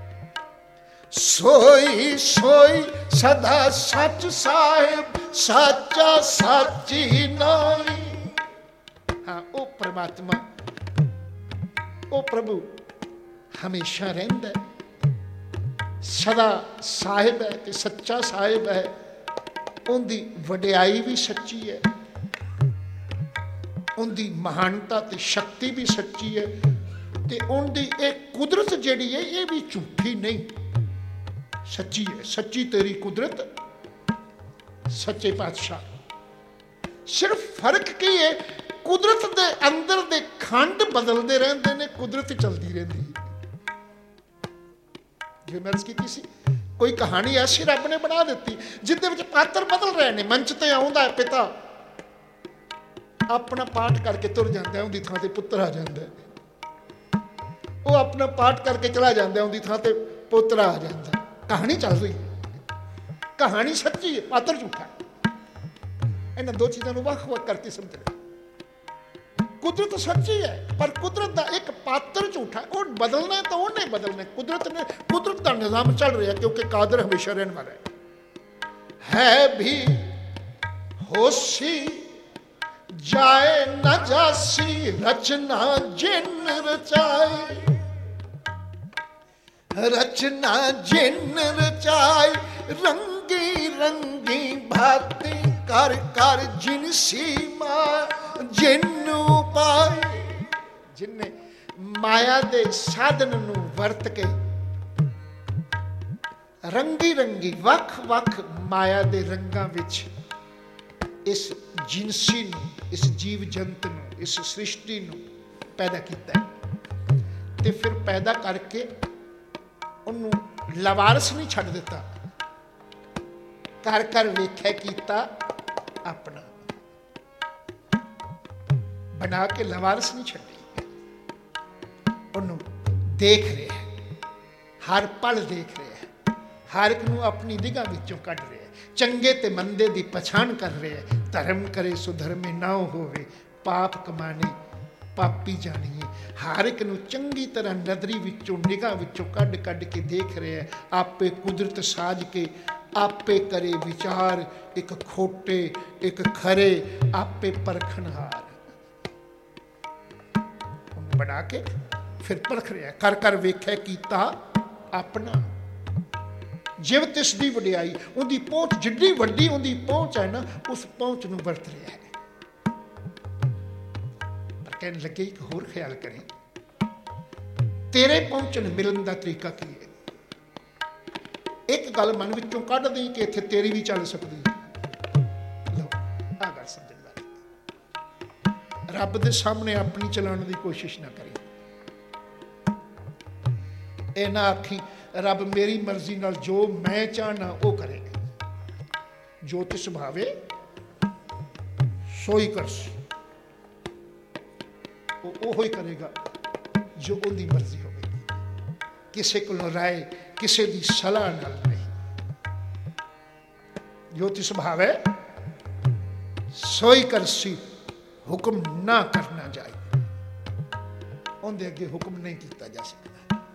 ਸੋਈ ਸੋਈ ਸਦਾ ਸੱਚ ਸਾਹਿਬ, ਸਾਚਾ ਸਾਚੀ ਨਾਈ। ਹਾਂ, ਉਹ ਪਰਮਾਤਮਾ, ਉਹ ਪ੍ਰਭੂ ਹਮੇਸ਼ਾ ਰਹਿੰਦਾ, ਸਦਾ ਸਾਹਿਬ ਹੈ ਤੇ ਸੱਚਾ ਸਾਹਿਬ ਹੈ। ਉਹਦੀ ਵਡਿਆਈ ਵੀ ਸੱਚੀ ਹੈ, ਉਹਦੀ ਮਹਾਨਤਾ ਤੇ ਸ਼ਕਤੀ ਵੀ ਸੱਚੀ ਹੈ, ਤੇ ਉਹਦੀ ਇਹ ਕੁਦਰਤ ਜਿਹੜੀ ਹੈ ਇਹ ਵੀ ਝੂਠੀ ਨਹੀਂ, ਸੱਚੀ ਹੈ। ਸੱਚੀ ਤੇਰੀ ਕੁਦਰਤ, ਸੱਚੇ ਪਾਤਸ਼ਾਹ। ਸਿਰਫ ਫਰਕ ਕੀ ਹੈ, ਕੁਦਰਤ ਦੇ ਅੰਦਰ ਦੇ ਖੰਡ ਬਦਲਦੇ ਰਹਿੰਦੇ ਨੇ, ਕੁਦਰਤ ਚਲਦੀ ਰਹਿੰਦੀ ਹੈ। ਜਿਵੇਂ ਮੈਂ ਅਰਜ਼ ਕੀਤੀ ਸੀ, ਕੋਈ ਕਹਾਣੀ ਐਸੀ ਰੱਬ ਨੇ ਬਣਾ ਦਿੱਤੀ ਜਿਹਦੇ ਵਿੱਚ ਪਾਤਰ ਬਦਲ ਰਹੇ ਨੇ। ਮੰਚ ਤੇ ਆਉਂਦਾ ਪਿਤਾ, ਆਪਣਾ ਪਾਠ ਕਰਕੇ ਤੁਰ ਜਾਂਦਾ, ਉਹਦੀ ਥਾਂ ਤੇ ਪੁੱਤਰ ਆ ਜਾਂਦਾ। ਉਹ ਆਪਣਾ ਪਾਠ ਕਰਕੇ ਚਲਾ ਜਾਂਦਾ, ਉਹਦੀ ਥਾਂ ਤੇ ਪੋਤਰਾ ਆ ਜਾਂਦਾ। ਕਹਾਣੀ ਚੱਲ ਰਹੀ, ਕਹਾਣੀ ਸੱਚੀ ਹੈ, ਪਾਤਰ ਝੂਠਾ। ਇਹਨਾਂ ਦੋ ਚੀਜ਼ਾਂ ਨੂੰ ਵੱਖ ਵੱਖ ਕਰਕੇ ਸਮਝਣਾ। ਕੁਦਰਤ ਸੱਚੀ ਹੈ, ਪਰ ਕੁਦਰਤ ਦਾ ਇੱਕ ਪਾਤਰ ਝੂਠਾ। ਉਹ ਬਦਲਣਾ ਤਾਂ ਉਹਨੇ ਬਦਲਣਾ, ਕੁਦਰਤ ਨੇ। ਕੁਦਰਤ ਦਾ ਨਿਜ਼ਾਮ ਚੱਲ ਰਿਹਾ, ਕਿਉਂਕਿ ਕਾਦਰ ਹਮੇਸ਼ਾ ਰਹਿਣ ਵਾਲਾ ਹੈ ਵੀ ਹੋਸੀ ਜਾਏ ਨਾ ਜਾਸੀ, ਰਚਨਾ ਜਿਨ ਰਚਾਈ, ਰਚਨਾ ਜਿਨ ਰਚਾਈ, ਰੰਗੀ ਰੰਗੀ ਭਾਤੀ ਕਰ ਕਰ ਜਿਨ ਸੀਮਾ ਜਿਨੂੰ ਪਾਏ। ਜਿਨਨੇ ਮਾਇਆ ਦੇ ਸਾਧਨ ਨੂੰ ਵਰਤ ਕੇ ਰੰਗੀ ਰੰਗੀ ਵੱਖ ਵੱਖ ਮਾਇਆ ਦੇ ਰੰਗਾਂ ਵਿੱਚ ਇਸ ਜਿਨਸੀ ਨੂੰ, ਇਸ ਜੀਵ ਜੰਤ ਨੂੰ, ਇਸ ਸ੍ਰਿਸ਼ਟੀ ਨੂੰ ਪੈਦਾ ਕੀਤਾ ਹੈ। ਤੇ ਫਿਰ ਪੈਦਾ ਕਰਕੇ ਉਹਨੂੰ ਲਵਾਰਸ ਨਹੀਂ ਛੱਡ ਦਿੱਤਾ, ਕਰ ਕਰ ਵੇਖਿਆ ਕੀਤਾ ਆਪਣਾ, ਬਣਾ ਕੇ ਲਵਾਰਸ ਨਹੀਂ ਛੱਡੀ। ਉਹਨੂੰ ਦੇਖ ਰਿਹਾ, ਹਰ ਪਲ ਦੇਖ ਰਿਹਾ, ਹਰ ਇੱਕ ਨੂੰ ਆਪਣੀ ਨਿਗਾਹ ਵਿੱਚੋਂ ਕੱਢ ਰਿਹਾ, ਚੰਗੇ ਤੇ ਮੰਦੇ ਦੀ ਪਛਾਣ ਕਰ ਰਿਹਾ। ਧਰਮ ਕਰੇ ਸੁਧਰਮੇ ਨਾ ਹੋਵੇ, ਪਾਪ ਕਮਾਣੇ ਪਾਪੀ ਜਾਣੀਏ। ਹਰ ਇੱਕ ਨੂੰ ਚੰਗੀ ਤਰ੍ਹਾਂ ਨਜ਼ਰੀ ਵਿੱਚੋਂ, ਨਿਗਾਹ ਵਿੱਚੋਂ ਕੱਢ ਕੱਢ ਕੇ ਦੇਖ ਰਿਹਾ। ਆਪੇ ਕੁਦਰਤ ਸਾਜ ਕੇ ਆਪੇ ਕਰੇ ਵਿਚਾਰ, ਇੱਕ ਖੋਟੇ ਇੱਕ ਖਰੇ ਆਪੇ ਪਰਖਣਹਾਰ। ਬਣਾ ਕੇ ਫਿਰ ਪਰਖ ਰਿਹਾ, ਕਰ ਕਰ ਵੇਖਿਆ ਕੀਤਾ ਆਪਣਾ। ਜਿਵ ਤਿਸ ਦੀ ਵਡਿਆਈ, ਉਹਦੀ ਪਹੁੰਚ ਜਿੱਡੀ ਵੱਡੀ ਉਹਦੀ ਪਹੁੰਚ ਹੈ ਨਾ, ਉਸ ਪਹੁੰਚ ਨੂੰ ਵਰਤ ਰਿਹਾ ਹੈ। ਪਰ ਕਹਿਣ ਲੱਗੇ ਇੱਕ ਹੋਰ ਖਿਆਲ ਕਰੀ, ਤੇਰੇ ਪਹੁੰਚਣ ਮਿਲਣ ਦਾ ਤਰੀਕਾ ਕੀ ਹੈ? ਇੱਕ ਗੱਲ ਮਨ ਵਿੱਚੋਂ ਕੱਢ ਦੇਈ ਕਿ ਇੱਥੇ ਤੇਰੀ ਵੀ ਚੱਲ ਸਕਦੀ ਹੈ। ਲਓ, ਆਹ ਗੱਲ ਸਮਝਣ ਵਾਲੀ। ਰੱਬ ਦੇ ਸਾਹਮਣੇ ਆਪਣੀ ਚਲਾਉਣ ਦੀ ਕੋਸ਼ਿਸ਼ ਨਾ ਕਰੀ। ਇਹ ਨਾ ਆਖੀ ਰੱਬ ਮੇਰੀ ਮਰਜ਼ੀ ਨਾਲ ਜੋ ਮੈਂ ਚਾਹਨਾ ਉਹ ਕਰੇ। ਜੋ ਤਿਸ ਭਾਵੇ ਸੋਈ ਕਰਸੀ, ਉਹ ਉਹੀ ਕਰੇਗਾ ਜੋ ਉਹਦੀ ਮਰਜ਼ੀ ਹੋਵੇਗੀ। ਕਿਸੇ ਕੋਲੋਂ ਰਾਏ, ਕਿਸੇ ਦੀ ਸਲਾਹ ਨਾਲ ਨਹੀਂ। ਜੋ ਤਿਸ ਭਾਵੇ ਸੋਈ ਕਰਸੀ, ਹੁਕਮ ਨਾ ਕਰਨਾ ਜਾਏ। ਉਹਦੇ ਅੱਗੇ ਹੁਕਮ ਨਹੀਂ ਕੀਤਾ ਜਾ ਸਕਦਾ।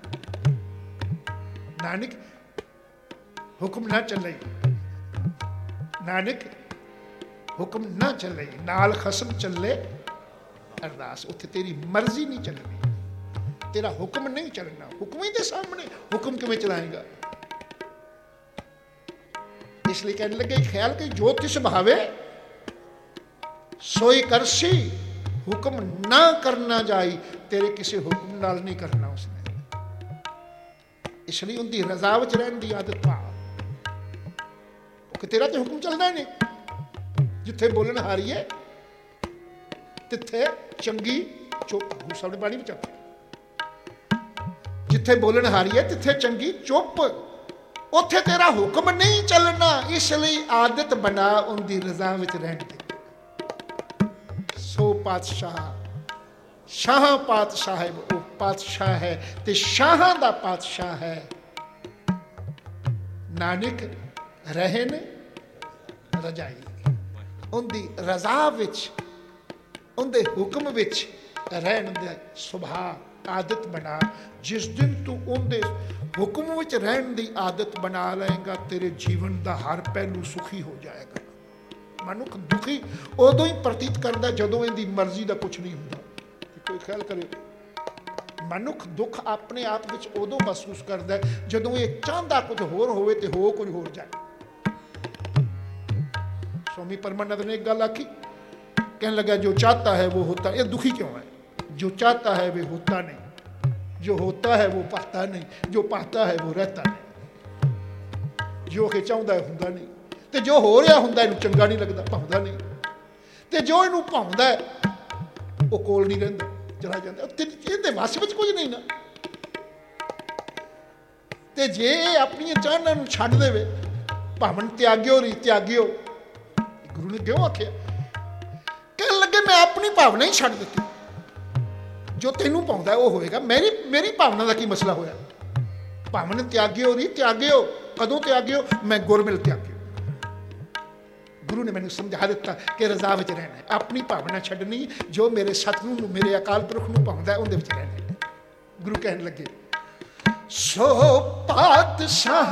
ਨਾਨਕ ਹੁਕਮ ਨਾ ਚੱਲੇ, ਨਾਨਕ ਹੁਕਮ ਨਾ ਚੱਲੇ, ਨਾਲ ਖਸਮ ਚੱਲੇ ਅਰਦਾਸ। ਉੱਥੇ ਤੇਰੀ ਮਰਜ਼ੀ ਨਹੀਂ ਚੱਲਣੀ, ਤੇਰਾ ਹੁਕਮ ਨਹੀਂ ਚੱਲਣਾ। ਹੁਕਮ ਹੀ ਦੇ ਸਾਹਮਣੇ ਹੁਕਮ ਕਿਵੇਂ ਚਲਾਏਗਾ? ਇਸ ਲਈ ਕਹਿਣ ਲੱਗੇ ਖਿਆਲ ਕਿ ਜੋ ਤਿਸ ਭਾਵੇ ਸੋਈ ਕਰਸੀ, ਹੁਕਮ ਨਾ ਕਰਨਾ ਜਾਈ। ਤੇਰੇ ਕਿਸੇ ਹੁਕਮ ਨਾਲ ਨਹੀਂ ਕਰਨਾ ਉਸਨੇ। ਇਸ ਲਈ ਉਹਦੀ ਰਜ਼ਾ ਵਿੱਚ ਰਹਿਣ ਦੀ ਆਦਤ ਪਾ। ਕਿ ਤੇਰਾ ਤੇ ਹੁਕਮ ਚੱਲਦਾ ਨਹੀਂ, ਜਿੱਥੇ ਬੋਲਣ ਹਾਰੀਏ तिथे चंगी चुप। गुरु साहब ने बाणी विच आखिया जिथे बोलन हारी है तिथे चंगी चुप, उत्थे तेरा हुक्म नहीं चलना, इसलिए आदत बना उनकी रजा विच रहण दी। सो पातशाह शाह पातशाह है, वो पातशाह है ते शाहां दा पातशाह है। नानक रहन रजाई, उनकी रजा विच उनके हुक्म विच रहन दे सुभाव आदत बना। जिस दिन तू उनके हुक्म विच रहन की आदत बना लेगा, तेरे जीवन का हर पहलू सुखी हो जाएगा। मनुख दुखी उदों ही प्रतीत करता जदों इनकी मर्जी का कुछ नहीं होता। कोई ख्याल करे, मनुख दुख अपने आप विच उदों महसूस करता है जदों ये चाहता कुछ होर होवे ते हो कुछ होर जाए। स्वामी परमानंद ने एक गल आखी, कहने लगा जो चाहता है वो होता। ये दुखी क्यों है? जो चाहता है वो होता नहीं, जो होता है वो पाता नहीं, जो पाता है वो रहता नहीं। जो कि चाहता है होंदा नहीं, ते जो हो रहा होंदा इनू चंगा नहीं लगता, भावदा नहीं। ते जो इनू भावदा है वो कोल नहीं रहिंदा, चला जाता। इहदे वस विच कुछ नहीं ना। ते जे अपनी चाहना नू छड्ड देवे, भावन त्यागियो री त्यागियो। गुरु ने क्यों आख्या? कहने लगे मैं अपनी भावना ही छड्ड दित्ती, जो तेनू पाउंदा है वो होएगा, मेरी भावना का की मसला होया। भावन त्यागियो री त्यागियो, कदों त्यागियो? मैं गुरमिल त्यागियो। गुरु ने मैंने समझा दिता कि रजा विच रहना है, अपनी भावना छड्डनी, जो मेरे सतगुरु नू मेरे अकाल पुरख नू पाउंदा है उहदे विच रहना है। गुरु कहने लगे सो पातशाह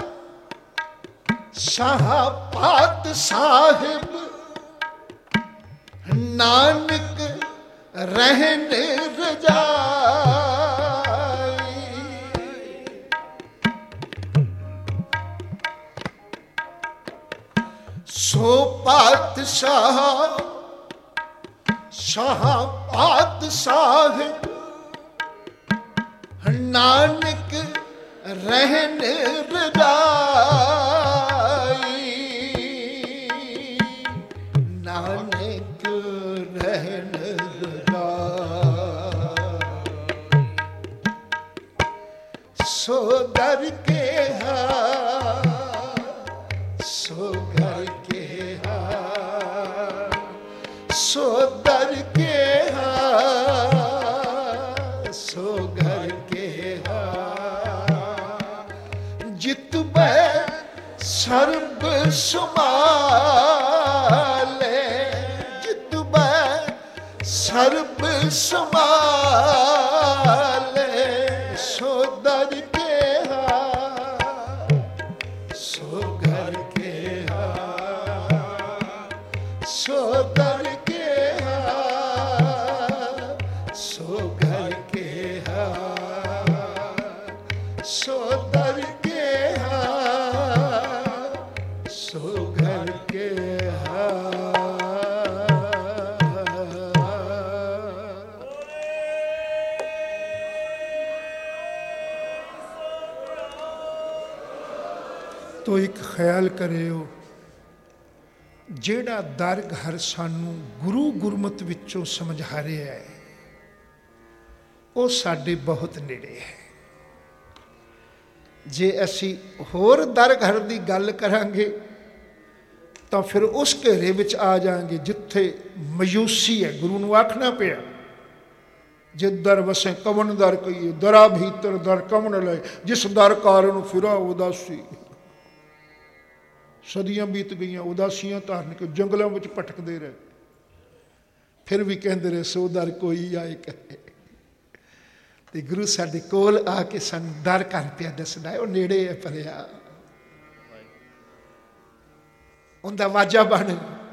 शाह पात साहिब नानक रहन रजाई। सो पातशाह शाह पात साहिब नानक रहन रजाई। नानक रहन सो दर के हा सो घर के हा सो दर के हा सो घर के हा। जित बै सर्ब समाले जित बै सर्ब समाले सो दर के हा सो घर के हा सो दर के हा सो घर के हा सो दर के हा सो घर के हा। तो एक ख्याल करियो, जेड़ा दर घर सानू गुरु गुरमत विचों समझा रहा है वो साडे बहुत नेड़े है। जे असी होर दर घर की गल करांगे तो फिर उस घेरे विच आ जाएंगे जिथे मयूसी है। गुरु नूं आखना पिया जे दर वसें कवन दर कहिए, दरा भीतर दर कवन लए, जिस दर कारण फिरा उदासी। सदियां बीत गई, उदासियां धारण के जंगलों में भटकते रहे, फिर भी कहते रहे सो दर कोई आए कहे। तो गुरु साडे कोल आके सानू दर कर पिया दसदा है, वो नेड़े है भरिया। उनका वाजा बन,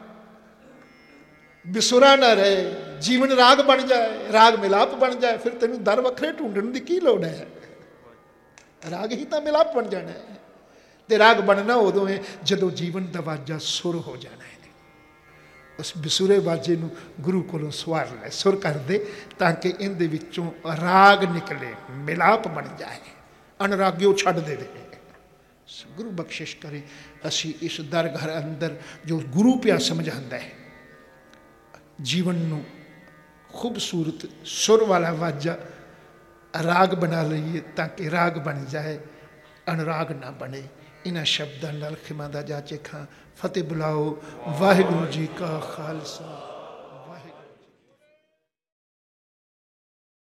बिसुरा ना रहे, जीवन राग बन जाए, राग मिलाप बन जाए, फिर तेन दर वखरे ढूंढण की की लोड़ है? राग ही तो मिलाप बन जाना है। ते राग बनना उदों है जदों जीवन का वाजा सुर हो जाना है। उस बिसुरे वाजे नूं गुरु कोलों सवार लै, सुर कर दे, ताकि इहदे विचों राग निकले, मिलाप बन जाए, अनरागियों छड्ड दे। गुरु बख्शिश करे असी इस दर घर अंदर जो गुरु पिया समझांदा है, जीवन नूं खूबसूरत सुर वाला वाजा राग बना लईए ताकि राग बन जाए, अनुराग ना बने। इन्हां शब्दां नाल खिमा दा जाचे खां फतेह बुलाओ। वाहिगुरू जी का खालसा।